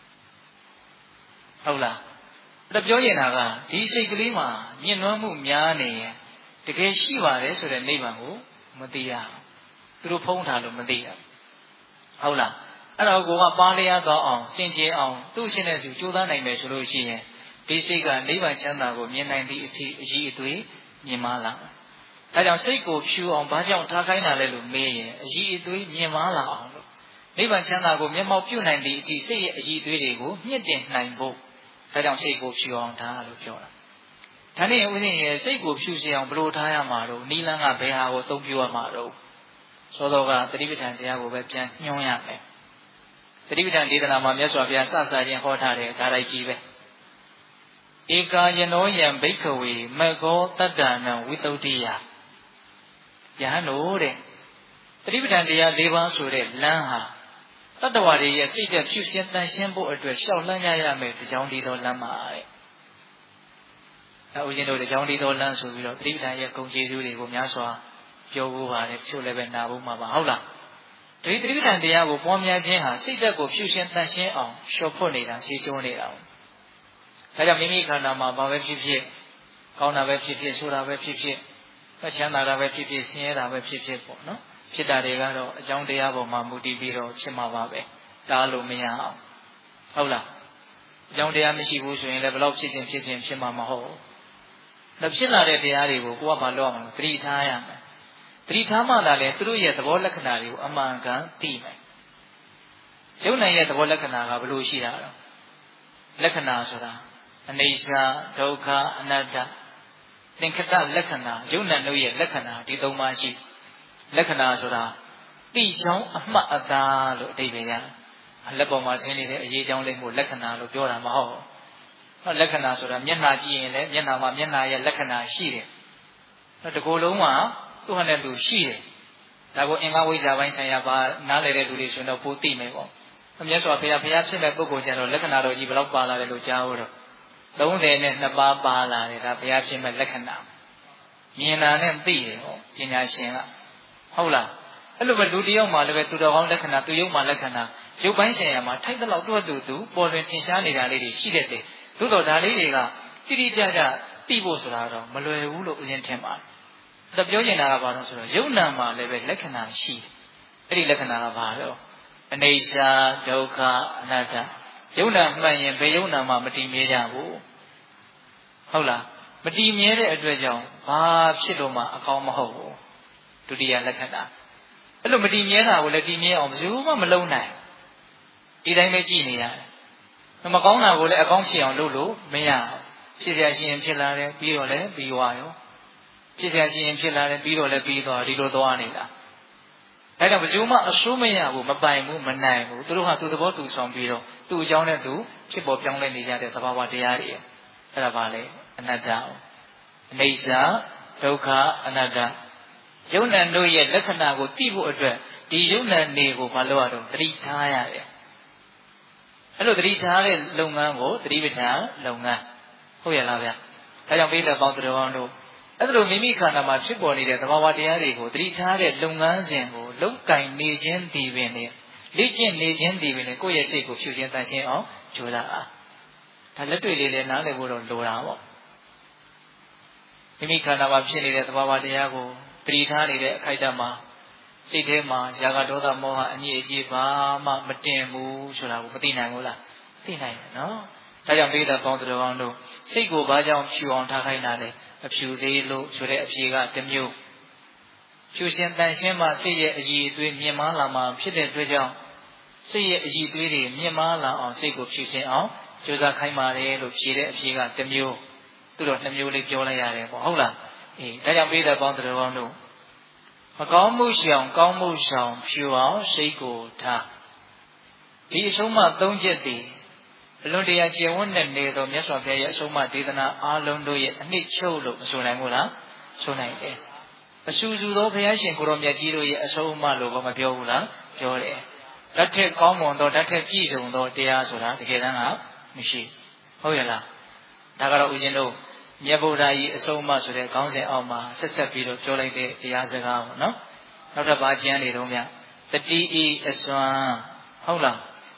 ဟုတ်လားအဲ့ပြောရင်ကဒီစိတ်ကလေးမှာညှဉ်းနှွမ်းမှုများနေရင်တကယ်ရှိပါတယ်ဆိုတဲ့နိဗ္ဗာန်ကိုမသိရသူတို့ဖုံးထားလို့မသိရဟုတ်လားအဲ့တော့ကိုကပါလျားသွားအောင်စင်ကြယ်အောင်သူ့ရှင်တဲ့စုကြိုးစားနိုင်မယ်ဆိုလို့ရှိရင်ဒီစိတ်ကနိဗ္ဗာန်ချမ်းသာကိုမြင်နိုင်သည့်အထိအကြီးအသွေးမြင်မလာဒါကြောင့်စိတ်ကိုဖြူအောင်ဘာကြောင့်ထားခိုင်းတာလဲလို့မေးရင်အကြီးအသွေးမြင်မလာအောင်လို့နိဗ္ဗာန်ချမ်းသာကိုမျက်မှောက်ပြုနိုင်သည့်အထိစိတ်ရဲ့အကြီးအသွေးတွေကိုမြင့်တင်နိုင်ဖို့ဒါကြောင့်စိတ်ကိုဖြူအောင်ထားလို့ပြောတာဒါနဲ့ဦးဇင်းရဲ့စိတ်ကိုဖြူစေအောင်ဘယ်လိုထားရမှာတော့နိလန်းကဘယ်ဟာကိုသုံးပြရမှာတော့သောတော်ကသတိပဋ္ဌာန်တရားကိုပဲပြန်ညွှန်းရမယ်သတိပဋ္ဌာန်ဒေသနာမှာမြတ်စွာဘုရားစစချင်းဟောထားတဲ့ဒါလိုက်ကြီးပဲဧကာယနောယံဘိက္ခဝေမကောတတ္တနံဝိတုဒ္ဓိယယဟန်တို့တဲ့သတိပဋ္ဌာန်တရား၄ပါးဆိုတဲ့လမ်းဟာတတ္တဝါတွေရဲ့စိတ်ဓာတ်ဖြူစင်တန်ရှင်းဖို့အတွက်ရှောက်လန်းရရမယ်တကြောင်ဒီတော်လမ်းမှာတဲ့အဲဦးဇင်းတို့တကြောင်ဒီတော်လမ်းဆိုပြီးတော့သတိပဋ္ဌာန်ရဲ့ဂုဏ်ကျေးဇူးတွေကိုများစွာပြောဖို့ပါတယ်ဖြို့လည်းပဲနာဖို့မှာပါဟုတ်လားဒီသတိပဋ္ဌာန်တရားကိုပွားများခြင်းဟာစိတ်ဓာတ်ကိုဖြူစင်တန်ရှင်းအောင်လျှော်ဖွတ်နေတာရှင်းကျုံးနေတာဒါကြောင့်မိမိခန္ဓာမှာဘာပဲဖြစ်ဖြစ်ကောင်းတာပဲဖြစ်ဖြစ်ဆိုတာပဲဖြစ်ဖြစ်မချမ်းသာတာပဲဖြစ်ဖြစ်ဆင်းရဲတာပဲဖြစ်ဖြစ်ပေါ့နော်ဖြစ်တာတွေကတော့အကြောင်းတရားပေါ်မှာမူတည်ပြီးတော့ဖြစ်မှာပါပဲတားလို့မရအောင်ဟုတ်လားအကြောင်းတရားမရှိဘူးဆိုရင်လည်းဘယ်တော့ဖြစ်ခြင်းဖြစ်ခြင်းဖြစ်မှာမဟုတ်ဘူးဒါဖြစ်လာတဲ့တရားတွေကိုကိုကဘာလုပ်ရမလဲသတိထားရမယ်သတိထားမှသာလေသူတို့ရဲ့သဘောလက္ခဏာတွေကိုအမှန်ကန်သိမယ်ယုံနိုင်ရဲ့သဘောလက္ခဏာကဘယ်လိုရှိတာလဲလက္ခဏာဆိုတာအနိစ္စဒုက္ခအနတ္တသင်္ခတလက္ခဏာယုံနာတို့ရဲ့လက္ခဏာဒီသုံးပါးရှိလက္ခဏာဆိုတာတိချောင်းအမှတ်အသားလို့အဓိပ္ပာယ်ရတယ်အလက်ပေါ်မှာရှင်းနေတဲ့အရေးကြောင်းလေးကိုလက္ခဏာလို့ပြောတာမဟုတ်ဘူးလက္ခဏာဆိုတာမျက်နှာကြည့်ရင်လည်းမျက်နှာမှာမျက်နှာရဲ့လက္ခဏာရှိတယ်ဒီကိုယ်လုံးမှာသူ့ဟာနဲ့သူရှိတယ်ဒါကိုအင်္ဂါဝိဇ္ဇာပိုင်းဆိုင်ရာပါနားလည်တဲ့လူတွေဆိုတော့ပိုသိမယ်ပေါ့မြတ်စွာဘုရားဘုရားဖြစ်တဲ့ပုဂ္ဂိုလ်ကျတော့လက္ခဏာတော်ကြီးဘယ်လောက်ပါလာတယ်လို့ကြားလို့သုံးတယ်နဲ့နှစ်ပါးပါလာတယ်ဒါဘုရားဖြစ်မဲ့လက္ခဏာမြင်တာနဲ့သိတယ်ဟောပညာရှင်ကဟုတ်လားအဲ့လိုပဲလူတယောက်မှလည်းပဲသူတော်ကောင်းလက္ခဏာသူရုပ်မှလက္ခဏာရုပ်ပိုင်းဆိုင်ရာမှာထိုက်တဲ့လောက်တွတ်တူတူပေါ်လွင်ထင်ရှားနေတာလေးတွေရှိတတ်တယ်သို့တော်ဒါလေးတွေကတိတိကျကျသိဖို့ဆိုတာတော့မလွယ်ဘူးလို့ဦးဇင်းထင်ပါတယ်ဒါပြောနေတာကဘာလို့ဆိုတော့ယုံနာမှာလည်းပဲလက္ခဏာရှိတယ်အဲ့ဒီလက္ခဏာကဘာလို့အနိစ္စဒုက္ခအနတ္တယုံနာမှန်ရင်ဘယ်ယုံနာမှမတည်မြဲကြဘူးဟုတ်လားမတည်မြဲတဲ့အတွက်ကြောင့်ဘာဖြစ်လို့မှအကောင်းမဟုတ်ဘူးဒုတိယလက္ခဏာအဲ့လိုမတည်မြဲတာကိုလည်းတည်မြဲအောင်ဘယ်သူမှမလုပ်နိုင်ဒီတိုင်းပဲကြည့်နေရတယ်မကောင်းတာကိုလည်းအကောင်းဖြစ်အောင်လုပ်လို့မရဖြစ်เสียရှိရင်ဖြစ်လာတယ်ပြီးတော့လည်းပြီးသွားရောဖြစ်เสียရှိရင်ဖြစ်လာတယ်ပြီးတော့လည်းပြီးသွားဒီလိုသွားနေတာဒါကြောင့်ဘယ်သူမှအဆိုးမရဘူးမပိုင်ဘူးမနိုင်ဘူးသူတို့ဟာသူသဘောတူဆောင်ပြီးတော့သူ့အကြောင်းနဲ့သူဖြစ်ပေါ်ပြောင်းလဲနေကြတဲ့သဘာဝတရားတွေအဲ့ဒါပါလေအနတ္တအနိစ္စဒုက္ခအနတ္တယုံ nant တို့ရဲ့လက္ခဏာကိုသိဖို့အတွက်ဒီယုံ nant တွေကိုမလုပ်ရတော့သတိထားရတယ်အဲ့လိုသတိထားတဲ့လုပ်ငန်းကိုသတိပဋ္ဌာန်လုပ်ငန်းဟုတ်ရဲ့လားဗျာဒါကြောင့်ပိဋကပေါင်းတော်ကောင်းတို့အဲ့ဒါလိုမိမိခန္ဓာမှာဖြစ်ပေါ်နေတဲ့သဘာဝတရားတွေကိုသတိထားတဲ့လုပ်ငန်းစဉ်ကိုလုပ်ကင်နေခြင်းဒီပင်လေလေ့ကျင့်နေခြင်းဒီပင်လေကိုယ့်ရဲ့စိတ်ကိုဖြူခြင်းတန်ရှင်းအောင်ကြိုးစားအားဒါလက်တွေ့လေးလည်းနားလည်ဖို့တော့လိုတာပေါ့မိမိခန္ဓာမှာဖြစ်နေတဲ့သဘာဝတရားကိုသတိထားနေတဲ့အခိုက်အတန့်မှာစိတ်ထဲမှာຢာကဒေါသမောဟအညစ်အကြေးဘာမှမတင်ဘူးဆိုတာကိုမသိနိုင်ဘူးလားသိနိုင်တယ်နော်ဒါကြောင့်ပိဋကပေါင်းတော်ကောင်းတို့စိတ်ကိုဘာကြောင့်ဖြူအောင်ထားခိုင်းတာလဲအဖြူသေးလို့ဆိုတဲ့အဖြေကတစ်မျိုးဖြူရှင်တန်ရှင်းမှစိတ်ရဲ့အရည်အသွေးမြင့်မားလာမှဖြစ်တဲ့အတွက်ကြောင့်စိတ်ရဲ့အရည်အသွေးတွေမြင့်မားလာအောင်စိတ်ကိုဖြူရှင်အောင်ကြိုးစားခိုင်းပါတယ်လို့ဖြေတဲ့အဖြေကတစ်မျိုးသူတို့နှစ်မျိုးလေးပြောလိုက်ရတယ်ပေါ့ဟုတ်လားအေးဒါကြောင့်ပိဋကပေါင်းတော်ကောင်းတို့မကောင်းမှုရှောင်ကောင်းမှုရှောင်ဖြူအောင်စိတ်ကိုထားဒီအဆုံးအမသုံးချက်တည်အလွန်တရာကျင့်ဝတ်နဲ့နေသောမြတ်စွာဘုရားရဲ့အဆုံးအမဒေသနာအားလုံးတို့ရဲ့အနှစ်ချုပ်လို့မဆိုနိုင်ဘူးလားဆိုနိုင်တယ်အဆူဆူသောဘုရားရှင်ကိုရောမြတ်ကြီးတို့ရဲ့အဆုံးအမလို့ဘာမပြောဘူးလားပြောတယ်ဓာတ်ထက်ကောင်းမွန်သောဓာတ်ထက်ပြည့်စုံသောတရားဆိုတာတကယ်တမ်းကမရှိဟုတ်ရဲ့လားဒါကတော့ဦးဇင်းတို့မြတ်ဗုဒ္ဓကြီးအဆုံးအမဆိုတဲ့ခေါင်းစဉ်အောက်မှာဆက်ဆက်ပြီးတော့ပြောလိုက်တဲ့တရားစကားပေါ့နော်နောက်တစ်ပါးကျမ်းနေတော့မြတတိဤအစွမ်းဟုတ်လား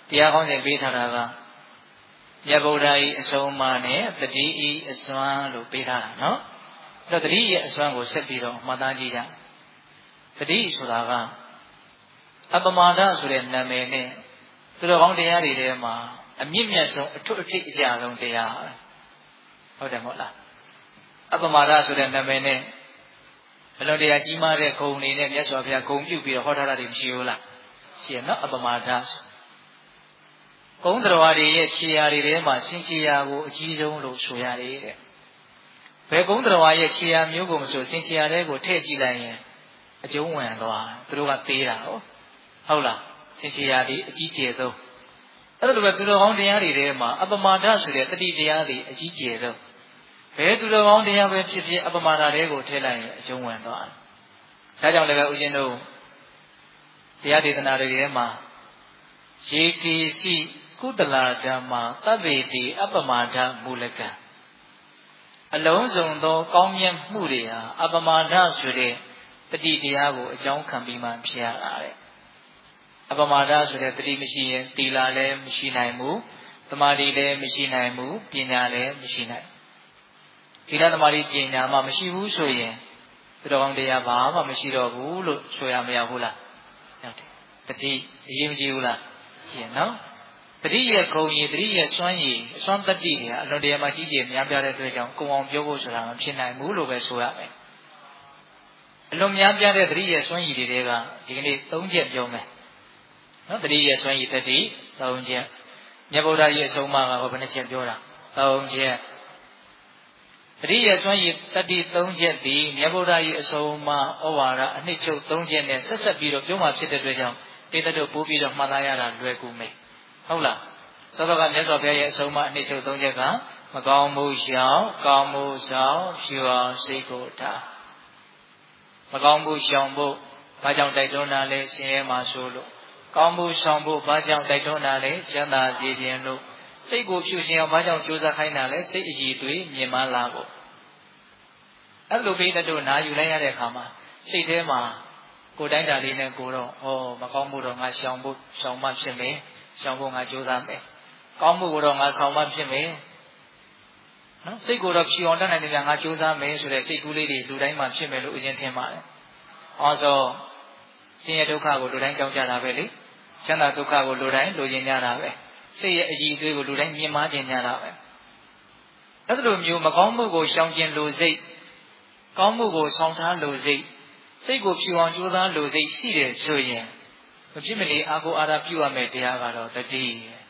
တရားကောင်းစဉ်ပေးထားတာကမြတ်ဗုဒ္ဓ၏အဆုံးအမနဲ့တတိဤအစွမ်းလို့ပေးထားတာနော်အဲ့တော့တတိရဲ့အစွမ်းကိုဆက်ပြီးတော့မှတ်သားကြည့်ကြတတိဆိုတာကအပမာဒဆိုတဲ့နာမည်နဲ့သူတော်ကောင်းတရားတွေထဲမှာအမြင့်မြတ်ဆုံးအထွတ်အထိပ်အကြဆုံးတရားဟုတ်တယ်မဟုတ်လားအပမာဒဆိုတဲ့နာမည်နဲ့ဘယ်လိုတရားကြီးမားတဲ့ဂုဏ်တွေနဲ့မြတ်စွာဘုရားဂုဏ်ပြုပြီးတော့ဟောထားတာတွေမရှိဘူးလားရှိရနော်အပမာဒဂုဏ်တော်တွေရဲ့ခြေရာတွေထဲမှာစင်ခြေရာကိုအကြီးဆုံးလို့ဆိုရတယ်တဲ့ဘယ်ဂုဏ်တော်ရဲ့ခြေရာမျိုးကိုမဆိုစင်ခြေရာတွေကိုထည့်ကြည့်လိုက်ရင်အကျုံးဝင်သွားသူတို့ကသေးတာဟုတ်ဟုတ်လားစင်ခြေရာဒီအကြီးကျယ်ဆုံးအဲ့ဒါလိုပဲသူတော်ကောင်းတရားတွေထဲမှာအပမာဒဆိုတဲ့တတိတရားတွေအကြီးကျယ်ဆုံးဘယ်သူတော်ကောင်းတရားပဲဖြစ်ဖြစ်အပမာဒတွေကိုထည့်လိုက်ရင်အကျုံးဝင်သွားတယ်ဒါကြောင့်လည်းဦးဇင်းတို့တရားဒေသနာတွေထဲမှာယေကိစီကုသလာဓမ္မာသဗ္ဗေတိအပမာဒမူလကံအလုံးစုံသောကောင်းမြတ်မှုတွေဟာအပမာဒဆိုတဲ့တတိတရားကိုအကြောင်းခံပြီးမှဖြစ်ရတာတဲ့အပမာဒဆိုတဲ့တတိမရှိရင်သီလလည်းမရှိနိုင်ဘူးသမာဓိလည်းမရှိနိုင်ဘူးပညာလည်းမရှိနိုင်သီလသမာဓိပညာမှမရှိဘူးဆိုရင်သူတော်ကောင်းတရားဘာမှမရှိတော့ဘူးလို့ဆိုရမရဘူးလားဟုတ်တယ်တတိအရေးမကြီးဘူးလားရှိရနော်တတိရဲ့ဂုဏ်ရည်တတိရဲ့စွမ်းရည်အစွမ်းတတိတွေဟာအလွန်တရာမှကြီးကျယ်များပြားတဲ့အတွက်ကြောင့်ကိုယ်အောင်ပြောဖို့ဆိုတာမဖြစ်နိုင်ဘူးလို့ပဲဆိုရမယ်အလွန်များပြားတဲ့တတိရဲ့စွမ်းရည်တွေကဒီကနေ့၃ချက်ပြောမယ်နော်တတိရဲ့စွမ်းရည်တတိ၃ချက်မြတ်ဗုဒ္ဓရဲ့အဆုံးအမကဟောဘယ်နှချက်ပြောတာ၃ချက်တတိရဲ့စွမ်းရည်တတိ၃ချက်ဒီမြတ်ဗုဒ္ဓရဲ့အဆုံးအမဩဝါဒအနှစ်ချုပ်၃ချက်နဲ့ဆက်ဆက်ပြီးတော့ပြောမှဖြစ်တဲ့အတွက်ကြောင့်တေတတို့ပို့ပြီးတော့မှတ်သားရတာလွယ်ကူမယ်ဟုတ်လားသောတော်ကမြတ်စွာဘုရားရဲ့အဆုံးအမအနှစ်ချုပ်၃ချက်ကမကောင်းမှုရှောင်ကောင်းမှုဆောင်ဖြူအောင်စိတ်ကိုထားမကောင်းမှုရှောင်ဖို့ဘာကြောင့်တိုက်တွန်းတာလဲရှင်ရဲမှာဆိုလို့ကောင်းမှုဆောင်ဖို့ဘာကြောင့်တိုက်တွန်းတာလဲချမ်းသာစေခြင်းလို့စိတ်ကိုဖြူရှင်အောင်ဘာကြောင့်ကြိုးစားခိုင်းတာလဲစိတ်အည်တွေမြင်မှလာဖို့အဲ့လိုပိဋကတို့နာယူလိုက်ရတဲ့အခါမှာစိတ်ထဲမှာကိုယ်တိုင်းတာလေးနဲ့ကိုတော့ဩမကောင်းမှုတော့ငါရှောင်ဖို့ရှောင်မှဖြစ်မယ်ရှောင်ဖို့ငါကြိုးစားမယ်ကောင်းမှုကိုတော့ငါဆောင်မှဖြစ်မယ်နော်စိတ်ကိုတော့ဖြူအောင်တတ်နိုင်တယ်များငါကြိုးစားမယ်ဆိုတဲ့စိတ်ကူးလေးတွေလူတိုင်းမှာဖြစ်မယ်လို့အရင်ထင်ပါတယ်အော်ဆိုဆင်းရဲဒုက္ခကိုလူတိုင်းကြောက်ကြတာပဲလေချမ်းသာဒုက္ခကိုလူတိုင်းလိုချင်ကြတာပဲစိတ်ရဲ့အကြည့်အသွေးကိုလူတိုင်းမြင်မှကျင်ကြတာပဲအဲ့လိုမျိုးမကောင်းမှုကိုရှောင်ကျင်လိုစိတ်ကောင်းမှုကိုဆောင်ထားလိုစိတ်စိတ်ကိုဖြူအောင်ကြိုးစားလိုစိတ်ရှိတယ်ဆိုရင်မဖြစ်မနေအာကိုအာရပြုရမယ်တရားကတော့တတိ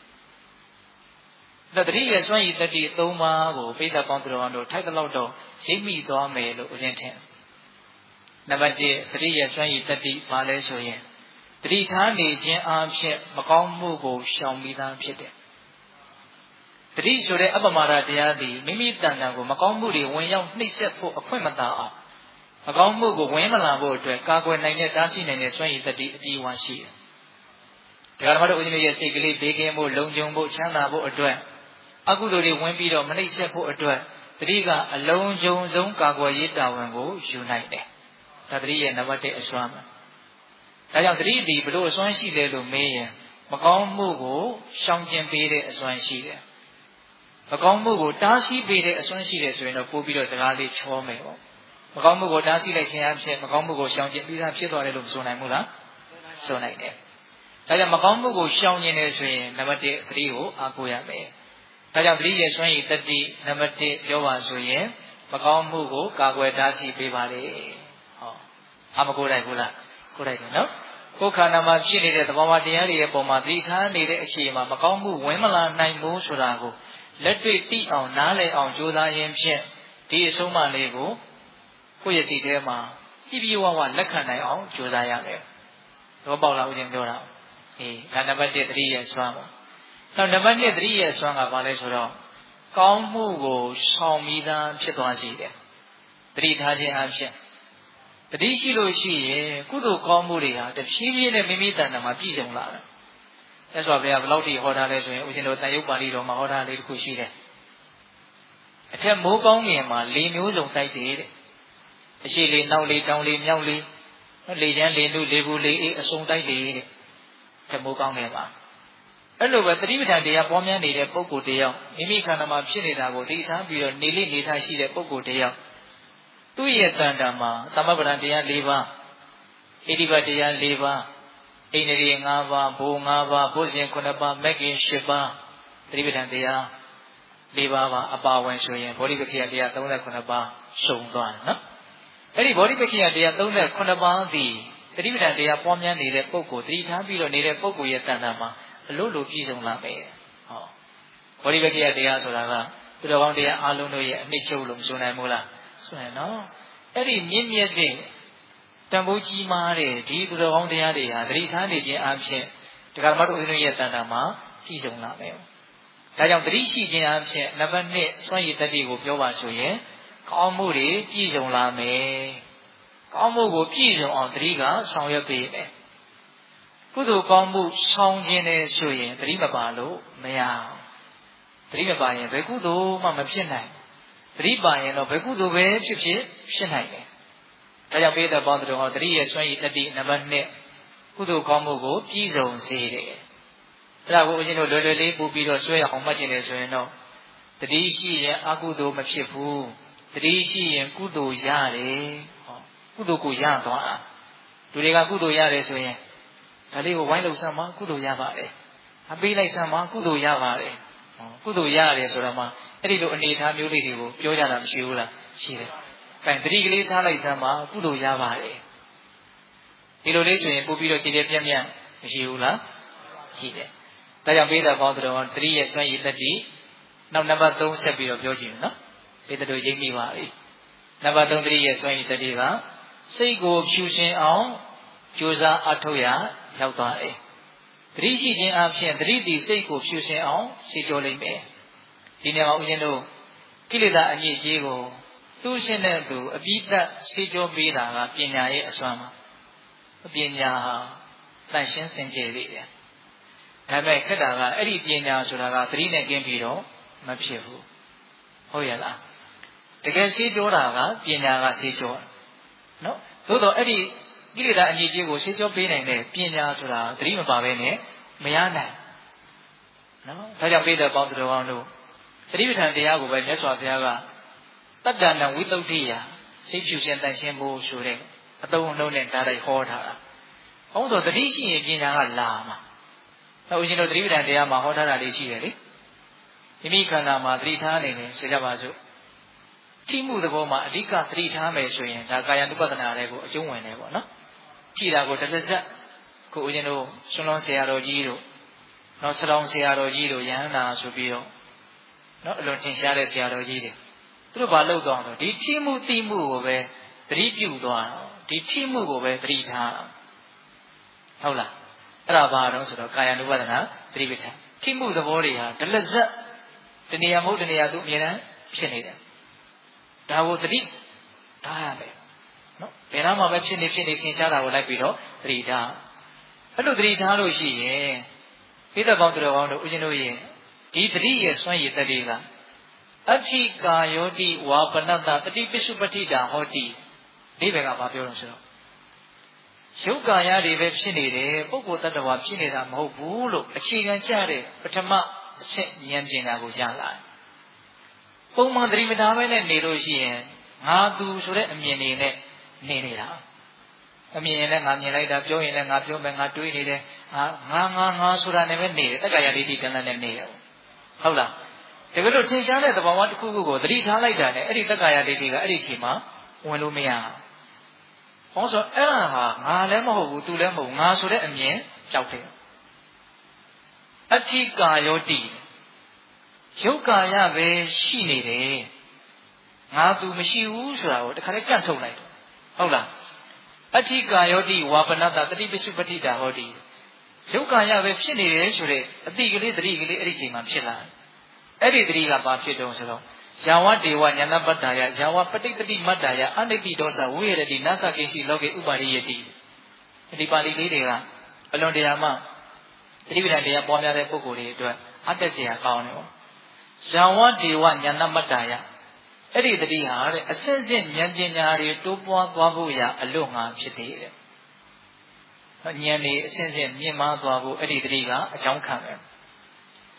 ဒါတတိရဲ့စွမ်းရည်တတိသုံးပါးကိုပိဋကပေါင်းသူတော်တို့ထိုက်တဲ့လောက်တော့ရိပ်မိသွားမယ်လို့ဦးဇင်းထင်နံပါတ်၁တတိရဲ့စွမ်းရည်တတိဘာလဲဆိုရင်တတိထားနေခြင်းအပြင်မကောင်းမှုကိုရှောင်ပြီးသားဖြစ်တယ်တတိဆိုတဲ့အပမာဒတရားသည်မိမိတဏ္ဍာကိုမကောင်းမှုတွေဝင်ရောက်နှိပ်စက်ဖို့အခွင့်မသာအောင်မကောင်းမှုကိုဝင်မလာဖို့အတွက်ကာကွယ်နိုင်တဲ့တားဆီးနိုင်တဲ့စွမ်းရည်တတိအပြည့်အဝရှိတယ်။ဒါကဓမ္မတော်ဦးဇင်းရဲ့စိတ်ကလေးဘေးကင်းဖို့လုံခြုံဖို့ချမ်းသာဖို့အတွက်အကုသိုလ်တွေဝင်ပြီးတော့မနှိပ်စက်ဖို့အတွက်တတိကအလုံးစုံဆုံးကာကွယ်ရေးတာဝန်ကိုယူနိုင်တယ်။ဒါတတိရဲ့နံပါတ်၁အစွမ်းပါ။ဒါကြောင့်တတိဒီဘလို့အစွမ်းရှိလဲလို့မေးရင်မကောင်းမှုကိုရှောင်ကျဉ်ပေးတဲ့အစွမ်းရှိတယ်။မကောင်းမှုကိုတားဆီးပေးတဲ့အစွမ်းရှိတယ်ဆိုရင်တော့ပို့ပြီးတော့စကားလေးချောမယ်ပေါ့။မကောင်းမှုကိုတားဆီးလိုက်ခြင်းအဖြစ်မကောင်းမှုကိုရှောင်ကျဉ်ပြီးသားဖြစ်သွားတယ်လို့မဆိုနိုင်ဘူးလားဆိုနိုင်တယ်ဒါကြောင့်မကောင်းမှုကိုရှောင်ကျဉ်နေဆိုရင်နံပါတ်၁သတိကိုအားကိုးရမယ်ဒါကြောင့်သတိရဲ့စွမ်းရည်တတိနံပါတ်၁ပြောပါဆိုရင်မကောင်းမှုကိုကာကွယ်တားဆီးပေးပါလေဟောအမကိုးလိုက်ဘူးလားကိုးလိုက်တယ်နော်ကိုယ်ခန္ဓာမှာဖြစ်နေတဲ့သဘောဝတရားတွေရဲ့ပုံမှာသတိထားနေတဲ့အခြေအနေမှာမကောင်းမှုဝင်မလာနိုင်ဘူးဆိုတာကိုလက်တွေ့သိအောင်နားလည်အောင်ကြိုးစားရင်းဖြင့်ဒီအဆုံးအမလေးကိုကိုယ့်ရဲ့စိတ်ထဲမှာပြည့်ပြည့်ဝဝလက်ခံနိုင်အောင်ကြိုးစားရမယ်။တော့ပေါက်လာဦးခြင်းပြောတာ။အေးဒါနံပါတ်၁သတိရဲ့စွမ်းပါ။နောက်နံပါတ်၂သတိရဲ့စွမ်းကဘာလဲဆိုတော့ကောင်းမှုကိုဆောင်မိသားဖြစ်သွားစေတယ်။သတိထားခြင်းအဖြစ်တတိရှိလို့ရှိရင်ကုသိုလ်ကောင်းမှုတွေဟာတဖြည်းဖြည်းနဲ့မိမိတဏ္ဍာမှာပြည့်စုံလာတယ်။အဲဆိုဘုရားဘယ်လောက်ထိဟောထားလဲဆိုရင်ဦးဇင်းတို့တန်ရုပ်ပါဠိတော်မှာဟောထားလေးတစ်ခုရှိတယ်။အထက်မိုးကောင်းငင်မှာလေမျိုးစုံတိုက်တယ်တဲ့အရှိလေနောက်လေတောင်လေမြောက်လေလေချမ်းလေနုလေဘူးလေအေးအစုံတိုက်လေတဲ့ထက်မိုးကောင်းငင်မှာအဲ့လိုပဲသတိပဋ္ဌာန်တရားပွားများနေတဲ့ပုဂ္ဂိုလ်တယောက်မိမိခန္ဓာမှာဖြစ်နေတာကိုသိထားပြီးတော့နေလိနေထားရှိတဲ့ပုဂ္ဂိုလ်တယောက်သူ့ရဲ့တဏ္ဍာမှာသမဗ္ဗရံတရား၄ပါးဣတိပတ်တရား၄ပါးဣန္ဒြေ၅ပါးဘူ၅ပါးဘုဇင်9ပါးမဂ္ဂင်၈ပါးသတိပဋ္ဌာန်တရား၄ပါးပါအပါဝင်ဆိုရင်ဘောဓိပက္ခိယတရား၃၉ပါးရှုံသွားတယ်နော်အဲ့ဒီဘောဓိပက္ခိယတရား၃၉ပါးသည်သတိပဋ္ဌာန်တရားပွားများနေတဲ့ပုဂ္ဂိုလ်သတိထားပြီးတော့နေတဲ့ပုဂ္ဂိုလ်ရဲ့တဏ္ဍာမှာအလို့လို့ပြည့်စုံလာမယ်ဟောဘောဓိပက္ခိယတရားဆိုတာကသူတော်ကောင်းတရားအလုံးတို့ရဲ့အနှစ်ချုပ်လို့မဆိုနိုင်ဘူးလားဆိုရင်နော်အဲ့ဒီမြင့်မြတ်တဲ့တန်ဖိုးကြီးမားတဲ့ဒီသူတော်ကောင်းတရားတွေဟာသတိထားနေခြင်းအပြင်ဒကာမတို့ဦးဇင်းတို့ရဲ့တဏ္ဍာမှာပြည့်စုံလာမယ်ဒါကြောင့်သတိရှိခြင်းအပြင်နံပါတ်၂စွမ်းရည်တတိကိုပြောပါဆိုရင်ကောင်းမှုတွေပြည့်စုံလာမယ်ကောင်းမှုကိုပြည့်စုံအောင်သတိကဆောင်ရွက်ပေးတယ်ကုသိုလ်ကောင်းမှုဆောင်ခြင်းနဲ့ဆိုရင်သတိမပါလို့မရဘူးသတိမပါရင်ဘယ်ကုသိုလ်မှမဖြစ်နိုင်သတိပါရင်တော့ဘယ်ကုသိုလ်ပဲဖြစ်ဖြစ်ဖြစ်နိုင်တယ်ဒါကြောင့်ပေးတဲ့ပေါင်းတော်ဟောသတိရဲ့စွမ်းရည်တတိနံပါတ်၂ကုသိုလ်ကောင်းမှုကိုပြည့်စုံစေတယ်အဲ့ဒါကိုဦးဇင်းတို့လွယ်လွယ်လေးပို့ပြီးတော့ဆွဲရအောင်မှတ်ခြင်းလေဆိုရင်တော့တတိရှိရင်အကုသိုလ်မဖြစ်ဘူးတတိရှိရင်ကုသိုလ်ရတယ်ဟောကုသိုလ်ကိုရသွားတာလူတွေကကုသိုလ်ရတယ်ဆိုရင်ဒါလေးကိုဝိုင်းလို့ဆမ်းမှာကုသိုလ်ရပါတယ်အပေးလိုက်ဆမ်းမှာကုသိုလ်ရပါတယ်ဟောကုသိုလ်ရတယ်ဆိုတော့မှအဲ့ဒီလိုအနေအထားမျိုးလေးတွေကိုပြောကြတာမရှိဘူးလားရှိတယ်အဲတတိကလေးထားလိုက်ဆမ်းမှာကုသိုလ်ရပါတယ်ဒီလိုလေးဆိုရင်ပို့ပြီးတော့ခြေခြေပြက်ပြက်မရှိဘူးလားရှိတယ်ဒါကြောင့်ပေးတဲ့ပေါင်းတော်တတိရဲ့စွမ်းရည်တတိနောက်နံပါတ်၃ဆက်ပြီးတော့ပြောကြည့်မယ်နော်ပေးတဲ့တို့ရိပ်မိပါပြီနံပါတ်၃တတိရဲ့စွမ်းရည်တတိကစိတ်ကိုဖြူစင်အောင်ကြိုးစားအထောက်ရရောက်သွားတယ်တတိရှိခြင်းအပြင်တတိတီစိတ်ကိုဖြူစင်အောင်ရှင်းကြောလိမ့်မယ်ဒီနေရာမှာဦးဇင်းတို့ကိလေသာအညစ်အကြေးကိုသူ့ရှင်းတဲ့သူအပြီးသက်ရှင်းကြောပေးတာကပညာရဲ့အစွမ်းပါပညာဟာတန်ရှင်းစင်ကြယ်လေးတယ်ဒါပေမဲ့ခက်တာကအဲ့ဒီပညာဆိုတာကသတိနဲ့ကင်းပြီးတော့မဖြစ်ဘူးဟုတ်ရဲ့လားတကယ်ရှင်းကြောတာကပညာကရှင်းကြောနော်သို့တော့အဲ့ဒီကိလေသာအညစ်အကြေးကိုရှင်းကြောပေးနိုင်တဲ့ပညာဆိုတာသတိမပါဘဲနဲ့မရနိုင်နော်ဒါကြောင့်ပြည်တဲ့ပေါင်းသူတော်ကောင်းတို့သတိပဋ္ဌာန်တရားကိုပဲမြတ်စွာဘုရားကတတ္တနာဝိသုဒ္ဓိယစိတ်ဖြူစင်တန်ရှင်းဖို့ဆိုတဲ့အသုံးအနှုန်းနဲ့ဓာတ်တိုက်ဟောထားတာ။ဘုန်းဆိုသတိရှိရင်ပညာကလာမှာ။နောက်ဦးဇင်းတို့သတိပဋ္ဌာန်တရားမှာဟောထားတာလေးရှိတယ်လေ။မိမိခန္ဓာမှာသတိထားနေတယ်ဆိုကြပါစို့။ထိမှုသဘောမှာအဓိကသတိထားမယ်ဆိုရင်ဒါကာယ ानु ပဒနာတွေကိုအကျုံးဝင်တယ်ပေါ့နော်။ထိတာကိုတစ်စက်ကိုဦးဇင်းတို့ဆွမ်းလောင်းဆရာတော်ကြီးတို့နောက်ဆလောင်းဆရာတော်ကြီးတို့ယဟန္တာဆိုပြီးတော့နော်အလွန်ထင်ရှားတဲ့ဆရာတော်ကြီးတွေသူတို့ဘာလုပ်တော့တော့ဒီထိမှုတိမှုကိုပဲသတိပြုသွားတော့ဒီထိမှုကိုပဲသတိထားဟုတ်လားအဲ့ဒါဘာတော့ဆိုတော့ကာယ ानु ပဒနာသတိပဋ္ဌာန်ထိမှုသဘောတွေဟာဒလဇက်တဏှာမဟုတ်တဏှာသူအမြဲတမ်းဖြစ်နေတယ်ဒါကိုသတိထားရမယ်နော်ဘယ်တော့မှပဲဖြစ်နေဖြစ်နေသင်ရှားတာကိုလိုက်ပြီးတော့သတိထားအဲ့လိုသတိထားလို့ရှိရင်ပိဿပေါင်းတော်ကောင်းတို့ဦးဇင်းတို့ရဲ့ဒီသတိရဲ့စွမ်းရည်တတိကအဋ္ဌိကာယောတိဝါပနတ္တတတိပိစုပဋ္ဌိတာဟောတိဒီဘက်ကဘာပြောလို့ဆိုတော့ယုတ်ကာယတွေပဲဖြစ်နေတယ်ပုဂ္ဂိုလ်တ attva ဖြစ်နေတာမဟုတ်ဘူးလို့အခြေခံကျတဲ့ပထမအဆင့်ဉာဏ်ပညာကိုရလာတယ်ပုံမှန်သတိမထားဘဲနဲ့နေလို့ရှိရင်ငါသူဆိုတဲ့အမြင်တွေနဲ့နေနေတာအမြင်ရင်လည်းငါမြင်လိုက်တာပြောရင်လည်းငါပြောမယ်ငါတွေးနေတယ်ဟာငါငါငါဆိုတာနဲ့ပဲနေတယ်တက္ကရာဒိဋ္ဌိတဏ္ဍနဲ့နေတယ်ဟုတ်လားတကယ်လို့ထင်ရှားတဲ့သဘာဝတစ်ခုခုကိုသတိထားလိုက်တာနဲ့အဲ့ဒီတက္ကရာဒိဋ္ဌိကအဲ့ဒီချိန်မှာဝင်လို့မရဘူးဟောဆိုအဲ့ဒါဟာငါလည်းမဟုတ်ဘူးသူလည်းမဟုတ်ငါဆိုတဲ့အမြင်ကြောက်တယ်အဋ္ဌိကာယောတိယုတ်ကာယပဲရှိနေတယ်ငါသူမရှိဘူးဆိုတာကိုတခါလေးကန့်ထုတ်လိုက်တယ်ဟုတ်လားအဋ္ဌိကာယောတိဝါပနတ္တတတိပိစုပဋ္ဌိတာဟောတိယုတ်ကာယပဲဖြစ်နေတယ်ဆိုတဲ့အတိကလေးတတိကလေးအဲ့ဒီချိန်မှာဖြစ်လာအဲ့ဒီတတိကဘာဖြစ်တုံးဆိုတော့ယာဝဒေဝညာဏပတ္တာယယာဝပဋိတ္တိမတ္တာယအနိတိဒောသဝိရတိနသကိရှိလောကေဥပါရိယတိဒီပါဠိလေးတွေကအလွန်တရာမှတတိပဋ္ဌာန်တရားပွားများတဲ့ပုဂ္ဂိုလ်တွေအတွက်အတက်เสียကောင်းတယ်ပေါ့ယာဝဒေဝညာဏမတ္တာယအဲ့ဒီတတိဟာတဲ့အစစ်စစ်ဉာဏ်ပညာတွေတိုးပွားသွားဖို့ရာအလို့ငါဖြစ်တယ်တဲ့ဉာဏ်တွေအစစ်စစ်မြင့်မားသွားဖို့အဲ့ဒီတတိကအကြောင်းခံတယ်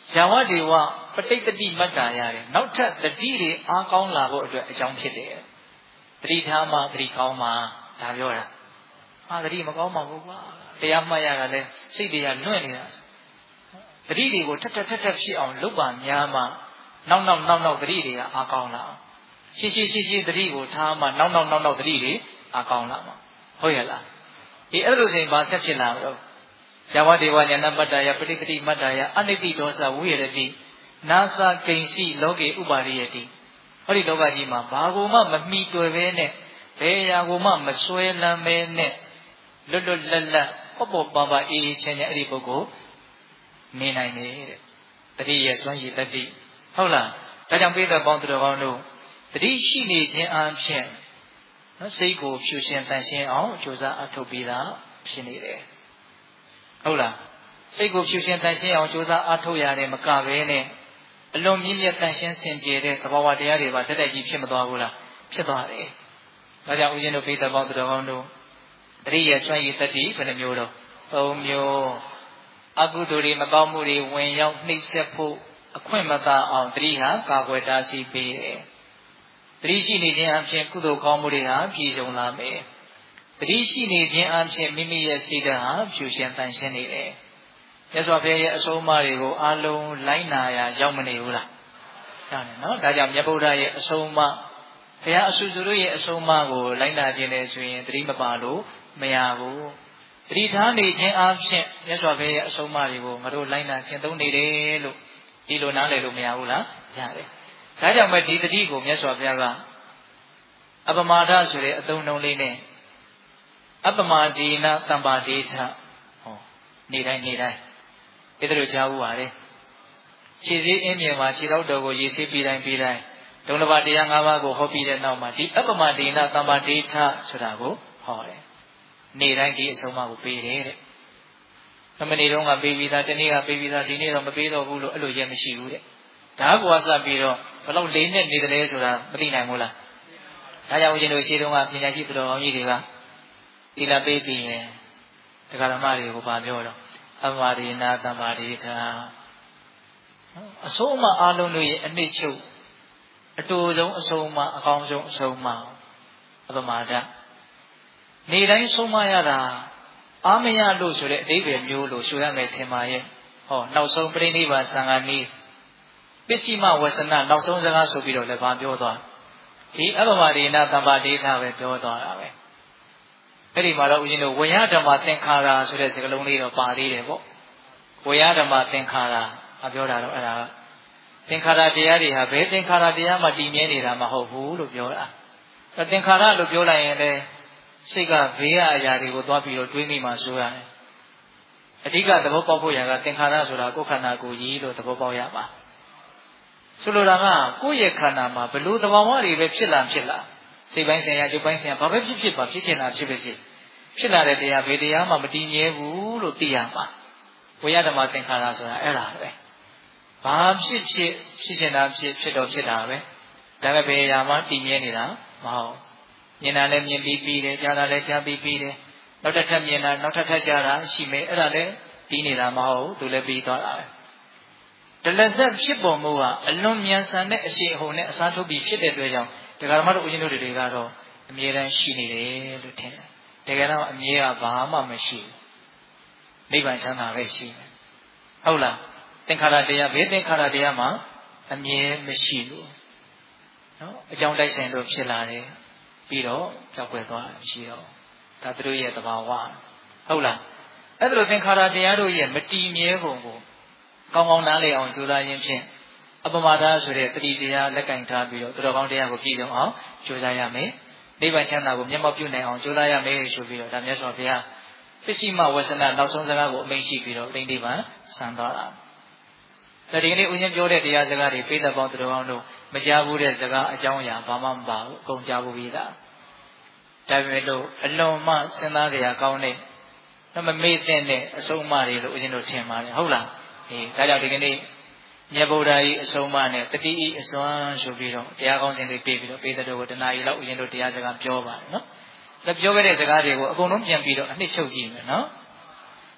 ဇာဝတေဝပဋိတတိမတ္တာရတယ်နောက်ထပ်တတိတွေအားကောင်းလာဖို့အတွက်အကြောင်းဖြစ်တယ်တတိထားမှတတိကောင်းမှဒါပြောတာအာတတိမကောင်းပါဘူးကွာတရားမှတ်ရတာလဲစိတ်တွေကလွင့်နေတာတတိတွေကိုထက်ထက်ထက်ထက်ဖြစ်အောင်လုပ်ပါများမှနောက်နောက်နောက်နောက်တတိတွေကအားကောင်းလာရှင်းရှင်းရှင်းရှင်းတတိကိုထားမှနောက်နောက်နောက်နောက်တတိတွေအားကောင်းလာမှာဟုတ်ရဲ့လားဒီအဲ့လိုဆိုရင်ဘာဆက်ဖြစ်လာမလို့ဇာဝတေဝဉာဏပတ္တယပဋိတတိမတ္တယအနိတိဒောသဝိရတိနာသကိဉ္စီလောကေဥပါရိယတိဟောဒီလောကကြီးမှာဘာကိုမှမမီတွေ့ပဲနဲ့ဘယ်ရာကိုမှမစွဲလမ်းပဲနဲ့လွတ်လွတ်လပ်လပ်ပေါ့ပေါ့ပါပါအေးအေးချမ်းချမ်းအဲ့ဒီပုဂ္ဂိုလ်နေနိုင်တယ်တဲ့တတိယစွမ်းရည်တတိဟုတ်လားဒါကြောင့်ပိဿပေါင်းသူတော်ကောင်းတို့တတိရှိနေခြင်းအပြင်နော်စိတ်ကိုဖြူရှင်တန်ရှင်းအောင်ကြိုးစားအထောက်ပေးတာဖြစ်နေတယ်ဟုတ်လားစိတ်ကိုဖြူရှင်တန်ရှင်းအောင်ကြိုးစားအထောက်ရတယ်မကပဲနဲ့အလွန်မြင့်မြတ်တန်ရှင်းစင်ကြယ်တဲ့သဘာဝတရားတွေပါတက်တက်ကြီးဖြစ်မသွားဘူးလားဖြစ်သွားတယ်ဒါကြောင့်ဦးဇင်းတို့ပိဿပေါင်းသူတော်ကောင်းတို့တတိယစွမ်းရည်တတိဘယ်နှမျိုးတော့သုံးမျိုးအကုသိုလ်တွေမကောင်းမှုတွေဝင်ရောက်နှိပ်စက်ဖို့အခွင့်မသာအောင်တတိဟာကာကွယ်တားဆီးပေးတယ်တတိရှိနေခြင်းအပြင်ကုသိုလ်ကောင်းမှုတွေဟာပြည့်စုံလာမယ်တတိရှိနေခြင်းအပြင်မိမိရဲ့စိတ်ဓာတ်ဟာဖြူရှင်တန်ရှင်းနေတယ်မြတ်စွာဘုရားရဲ့အဆုံးအမတွေကိုအလုံးလိုက်နာရရောက်မနေဘူးလားကြားတယ်နော်ဒါကြောင့်မြတ်ဗုဒ္ဓရဲ့အဆုံးအမဘုရားအဆူဆူတို့ရဲ့အဆုံးအမကိုလိုက်နာခြင်းနဲ့ဆိုရင်တတိမပါလို့မရဘူးတတိထားနေခြင်းအပြင်မြတ်စွာဘုရားရဲ့အဆုံးအမတွေကိုငါတို့လိုက်နာခြင်းသုံးနေတယ်လို့ဒီလိုနားလည်လို့မရဘူးလားရတယ်ဒါကြောင့်မဲ့ဒီတတိကိုမြတ်စွာဘုရားကအပမာဒဆိုတဲ့အသုံးနှုန်းလေးနဲ့အပမာဒီနာတမ္ပါဒေထဟောနေတိုင်းနေတိုင်းအဲ့ဒါလိုကြားဘူးပါလေခြေစည်းအင်းမြေမှာခြေထောက်တော်ကိုရေဆေးပြီးတိုင်းပြီးတိုင်းဒုံလဘတရား၅ပါးကိုဟောပြီးတဲ့နောက်မှာဒီအပမာဒီနာတမ္ပါဒေထဆိုတာကိုဟောတယ်နေတိုင်းဒီအဆုံးအမကိုပေးတယ်တဲ့မမနေ့တုန်းကပေးပြီးသားတနေ့ကပေးပြီးသားဒီနေ့တော့မပေးတော့ဘူးလို့အဲ့လိုရဲမရှိဘူးတဲ့ဒါကစပြီးတော့ဘလောက်လေးနဲ့နေတယ်လဲဆိုတာမသိနိုင်ဘူးလားဒါကြောင့်ဦးဇင်းတို့ရှေ့တုန်းကပညာရှိသူတော်ကောင်းကြီးတွေကသီလပေးပြီးရင်တရားဓမ္မတွေကိုဗာပြောတော့အမရိနာတမ္ပါရိထာအဆုံးအမအလုံးတို့ရဲ့အနှစ်ချုပ်အတူဆုံးအဆုံးအမအကောင်းဆုံးအဆုံးအမအပမာဒနေတိုင်းဆုံးမရတာအာမရလို့ဆိုတဲ့အဓိပ္ပာယ်မျိုးလို့ဆိုရမယ်ထင်ပါရဲ့ဟောနောက်ဆုံးပြိဋိဘံသံဃာနည်းပစ္စည်းမဝဆနနောက်ဆုံးစကားဆိုပြီးတော့လည်းဗာပြောသွားဒီအပမရိနာတမ္ပါဒိဋ္ဌပဲပြောသွားတာပဲအဲ့ဒီမှာတော့ဦးဇင်းတို့ဝေယဓမ္မသင်္ခါရဆိုတဲ့စကားလုံးလေးတော့ပါသေးတယ်ပေါ့ဝေယဓမ္မသင်္ခါရအပြောတာတော့အဲ့ဒါကသင်္ခါရတရားတွေဟာဘယ်သင်္ခါရတရားမှတည်မြဲနေတာမဟုတ်ဘူးလို့ပြောတာသင်္ခါရလို့ပြောလိုက်ရင်လည်းစိတ်ကဘေးကအရာတွေကိုသွားပြီးတော့တွေးမိမှဆိုရတယ်အဓိကသဘောပေါက်ဖို့ရကသင်္ခါရဆိုတာကိုယ်ခန္ဓာကိုယ်ကြီးလို့သဘောပေါက်ရပါဆိုလိုတာကကိုယ့်ရဲ့ခန္ဓာမှာဘလို့သဘာဝတွေပဲဖြစ်လာဖြစ်လာစိတ်ပိုင်းဆိုင်ရာရုပ်ပိုင်းဆိုင်ရာဘာပဲဖြစ်ဖြစ်ပါဖြစ်ချင်တာဖြစ်ဖြစ်ဖြစ်ဖြစ်လာတဲ့တရားဘယ်တရားမှမတည်မြဲဘူးလို့သိရမှာဝိယဓမ္မသင်္ခါရဆိုတာအဲ့ဒါပဲဘာဖြစ်ဖြစ်ဖြစ်ချင်တာဖြစ်ဖြစ်တော့ဖြစ်တာပဲဒါပေမဲ့ဘယ်အရာမှတည်မြဲနေတာမဟုတ်မြင်တာလည်းမြင်ပြီးပြီးတယ်ကြားတာလည်းကြားပြီးပြီးတယ်နောက်တစ်ထပ်မြင်တာနောက်တစ်ထပ်ကြားတာရှိမယ်အဲ့ဒါလည်းတည်နေတာမဟုတ်သူလည်းပြီးသွားတာပဲတလဆက်ဖြစ်ပေါ်မှုကအလွန်မြန်ဆန်တဲ့အရှိအဟုန်နဲ့အစားထုတ်ပြီးဖြစ်တဲ့အတွက်ကြောင့်တရားဓမ္မတို့ဦးဇင်းတို့တွေကတော့အမြဲတမ်းရှိနေတယ်လို့ထင်တယ်တကယ်တော့အမြဲကဘာမှမရှိဘူးနိဗ္ဗာန်ချမ်းသာပဲရှိတယ်ဟုတ်လားသင်္ခါရတရားဘေးသင်္ခါရတရားမှာအမြဲမရှိဘူးနော်အကြောင်းတိုက်ဆိုင်လို့ဖြစ်လာတယ်ပြီးတော့ကြောက်ွယ်သွားရှိတော့ဒါသူတို့ရဲ့သဘာဝဟုတ်လားအဲ့ဒါလိုသင်္ခါရတရားတို့ရဲ့မတည်မြဲပုံကိုကောင်းကောင်းနားလည်အောင်ကြိုးစားခြင်းဖြင့်အပမဒါဆိုတဲ့တတိတရားလက်ကင်ထားပြီးတော့သူတော်ကောင်းတရားကိုပြည့်စုံအောင်ကြိုးစားရမယ်နိဗ္ဗာန်ချမ်းသာကိုမျက်မှောက်ပြုနိုင်အောင်ကြိုးစားရမယ်ဆိုပြီးတော့ဒါမြတ်စွာဘုရားပစ္စည်းမဝဆနနောက်ဆုံးစကားကိုအမိန့်ရှိပြီးတော့လိမ့်နိဗ္ဗာန်ဆံသွားတာဒါဒီကနေ့ဦးဇင်းပြောတဲ့တရားစကားတွေပိဋကပေါင်းသူတော်ကောင်းတို့မကြားဘူးတဲ့စကားအကြောင်းအရာဘာမှမပါဘူးအကုန်ကြားဘူးပြီးသားဒါပေမဲ့လို့အလွန်မှစဉ်းစားကြရကောင်းတဲ့မမေ့တဲ့အဆုံးအမတွေလို့ဦးဇင်းတို့ထင်ပါတယ်ဟုတ်လားအေးဒါကြောင့်ဒီကနေ့မြတ်ဗုဒ္ဓ၏အဆုံးအမနဲ့တတိ၏အစွမ်းဆိုပြီးတော့တရားကောင်းစဉ်တွေပြေးပြီးတော့ပေတတော်ကိုတနာရီလောက်ဦးဇင်းတို့တရားစကားပြောပါတယ်နော်။ဒါပြောခဲ့တဲ့စကားတွေကိုအကုန်လုံးပြန်ပြီးတော့အနှစ်ချုပ်ကြည့်မယ်နော်။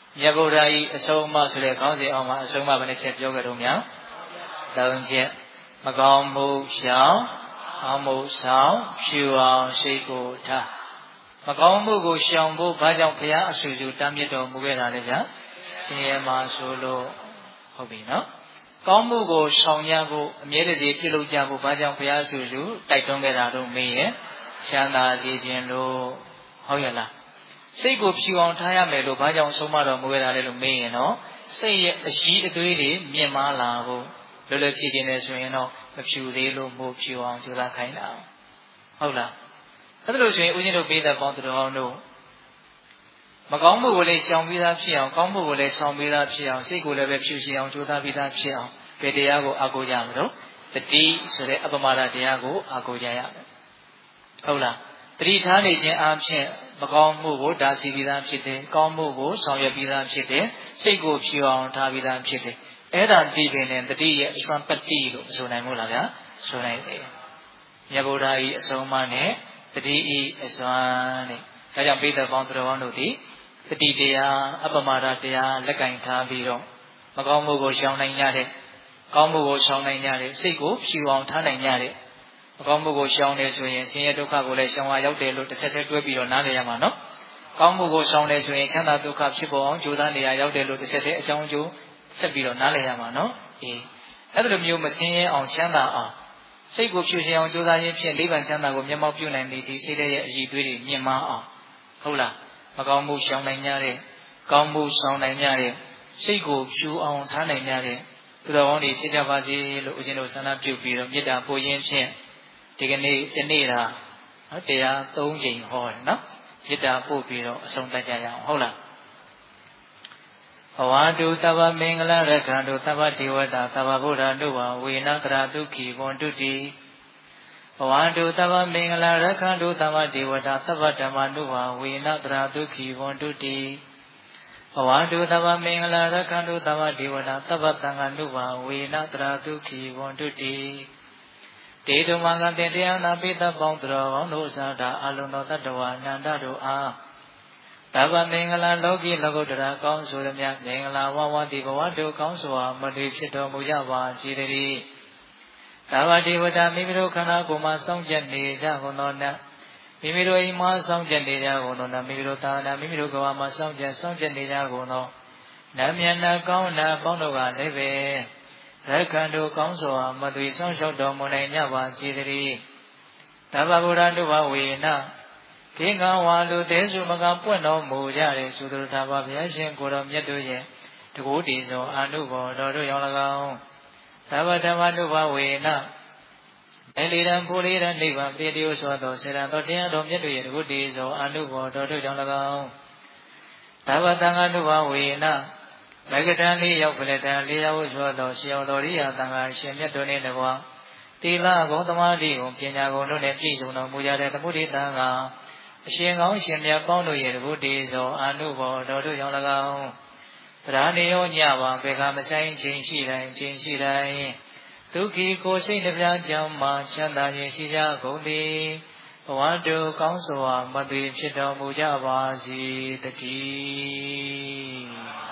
မြတ်ဗုဒ္ဓ၏အဆုံးအမဆိုတဲ့ခေါင်းစဉ်အောက်မှာအဆုံးအမဘယ်နှချက်ပြောကြတော့များသုံးချက်မကောင်းမှုရှောင်ကောင်းမှုဆောင်ဖြူအောင်ရှိကိုထားမကောင်းမှုကိုရှောင်ဖို့ဘာကြောင့်ဘုရားအဆူဆူတားမြစ်တော်မူခဲ့တာလဲဗျာရှင်ရမဆိုလို့ဟုတ်ပြီနော်ကောင်းမှုကိုဆောင်ရဖို့အမြဲတစေပြုလုပ်ကြဖို့ဘာကြောင့်ဘုရားအဆူဆူတိုက်တွန်းခဲ့တာတော့မေးရဲ့ချမ်းသာစေခြင်းလို့ဟုတ်ရဲ့လားစိတ်ကိုဖြူအောင်ထားရမယ်လို့ဘာကြောင့်ဆုံးမတော်မူခဲ့တာလဲလို့မေးရင်တော့စိတ်ရဲ့အရှိအသွေးတွေမြင့်မားလာဖို့လွယ်လွယ်ဖြည့်ခြင်းနဲ့ဆိုရင်တော့မဖြူသေးလို့မို့ဖြူအောင်ကြိုးစားခိုင်းတာဟုတ်လားအဲ့ဒါလို့ဆိုရင်ဦးဇင်းတို့ပေးတဲ့ပေါင်းသူတော်တို့မကောင်းမှုကိုလည်းရှောင်ပြီးသားဖြစ်အောင်ကောင်းမှုကိုလည်းဆောင်ပြီးသားဖြစ်အောင်စိတ်ကိုလည်းပဲဖြူရှင်အောင်ကြိုးစားပြီးသားဖြစ်အောင်ဘယ်တရားကိုအားကိုးကြမလို့တတိဆိုတဲ့အပမဒတရားကိုအားကိုးကြရမယ်ဟုတ်လားတတိထားနေခြင်းအပြင်မကောင်းမှုကိုဒါစီပြီးသားဖြစ်တယ်ကောင်းမှုကိုဆောင်ရွက်ပြီးသားဖြစ်တယ်စိတ်ကိုဖြူအောင်ထားပြီးသားဖြစ်တယ်အဲ့ဒါဒီပင်နဲ့တတိရဲ့အစွမ်းပတိလို့ဆိုနိုင်မို့လားဗျာဆိုနိုင်တယ်မြတ်ဗုဒ္ဓ၏အဆုံးအမနဲ့တတိဤအစွမ်းနဲ့ဒါကြောင့်ပိဿပေါင်းသူတော်တို့သည်တတိတရားအပမဒတရားလက်ကင်ထားပြီးတော့မကောင်းမှုကိုရှောင်နိုင်ကြတဲ့ကောင်းမှုကိုရှောင်နိုင်ကြတဲ့စိတ်ကိုဖြူအောင်ထားနိုင်ကြတဲ့မကောင်းမှုကိုရှောင်နေဆိုရင်ဆင်းရဲဒုက္ခကိုလည်းရှောင်ရရောက်တယ်လို့တစ်ဆက်တည်းတွဲပြီးတော့နားလည်ရမှာနော်ကောင်းမှုကိုရှောင်နေဆိုရင်ချမ်းသာဒုက္ခဖြစ်ပေါ်အောင်ကြိုးစားနေရရောက်တယ်လို့တစ်ဆက်တည်းအကြောင်းအကျိုးဆက်ပြီးတော့နားလည်ရမှာနော်အေးအဲ့လိုမျိုးမဆင်းရဲအောင်ချမ်းသာအောင်စိတ်ကိုဖြူရှင်အောင်ကြိုးစားရင်းဖြင့်လေးပံချမ်းသာကိုမျက်မှောက်ပြုနိုင်သည့်ဒီစိတ်ရဲ့အည်သွေးတွေမြင့်မားအောင်ဟုတ်လားမကောင်းမှုရှောင်နိုင်ကြတဲ့ကောင်းမှုဆောင်နိုင်ကြတဲ့စိတ်ကိုဖြူအောင်ထားနိုင်ကြတဲ့သူတော်ကောင်းတွေဖြစ်ကြပါစေလို့ဦးဇင်းတို့ဆန္ဒပြုပြီးတော့မေတ္တာပို့ရင်းဖြင့်ဒီကနေ့ဒီနေ့တာနော်တရားသုံးချိန်ဟောတယ်နော်မေတ္တာပို့ပြီးတော့အဆုံးသတ်ကြရအောင်ဟုတ်လားဘဝတုသဗ္ဗမင်္ဂလရက္ခန္တုသဗ္ဗဒေဝတာသဗ္ဗဗုဒ္ဓနုဘဝေနကရတုခိဝန္တုတိဘဝတုသဗ္ဗမင်္ဂလရက္ခန္တုသဗ္ဗဒေဝတာသဗ္ဗဓမ္မနုဘဝေနကရတုခိဝန္တုတိဘဝတုသဗ္ဗမင်္ဂလရက္ခန္တုသဗ္ဗဒေဝတာသဗ္ဗသံဃာနုဘဝေနကရတုခိဝန္တုတိတေတုမင်္ဂတေတရားနာပိသပေါင်းတော်ကောင်းတို့သာတာအလုံးတော်တတ္တဝါနန္ဒတို့အားသဗ္ဗမင်္ဂလာလောကီလောကုတ္တရာကောင်းဆိုသည်မြတ်မင်္ဂလာဝဝတိဘဝတုကောင်းစွာမတည်ဖြစ်တော်မူကြပါစေတည်းသဗ္ဗဒေဝတာမိမိတို့ခန္ဓာကိုယ်မှာစောင့်ကြနေကြကုန်သောနတ်မိမိတို့အိမ်မှာစောင့်ကြနေကြကုန်သောနတ်မိမိတို့သာနာမိမိတို့ကဘာမှာစောင့်ကြစောင့်ကြနေကြကုန်သောနတ်မြတ်နာကောင်းနာပေါင်းတို့ကလည်းပဲရက္ခန္တုကောင်းစွာမတည်ဆောင်ရှောက်တော်မူနိုင်ကြပါစေတည်းသဗ္ဗဗုဒ္ဓနုဘဝေနခေကံဝါလူသေးစုမကပွင့်တော်မူကြတဲ့သုတ္တထာဘဘုရားရှင်ကိုယ်တော်မြတ်တို့ရဲ့တကူတည်သောအာနုဘော်တော်တို့ရော၎င်းသဗ္ဗဓမ္မနုဘဝေနအလီရန်ပူလီရန်နိဗ္ဗာန်ပြည့်တည်သောသောစေရန်တော်တရားတော်မြတ်တို့ရဲ့တကူတည်သောအာနုဘော်တော်တို့ရော၎င်းသဗ္ဗသံဃာနုဘဝေနမဂ္ဂတံလေးရောက်ပလက်တံလေးရောက်သောသောရှင်တော်ရိယသံဃာရှင်မြတ်တို့နှင့်တကွာသီလဂုဏ်သမာဓိဂုဏ်ပညာဂုဏ်တို့နှင့်ပြည့်စုံတော်မူကြတဲ့သမုဒိတံဃာအရှင်ကောင်းရှင်မြတ်ပေါင်းတို့ရဲ့တကုတည်သောအာနုဘော်တော်တို့ကြောင့်၎င်းဗราဏေယောညပါဘေခမဆိုင်ခြင်းရှိတိုင်းခြင်းရှိတိုင်းဒုက္ခိကိုစိတ်နှပြကြောင့်မှချမ်းသာခြင်းရှိကြကုန်သည်ဘဝတုကောင်းစွာမသွေဖြစ်တော်မူကြပါစေတည်း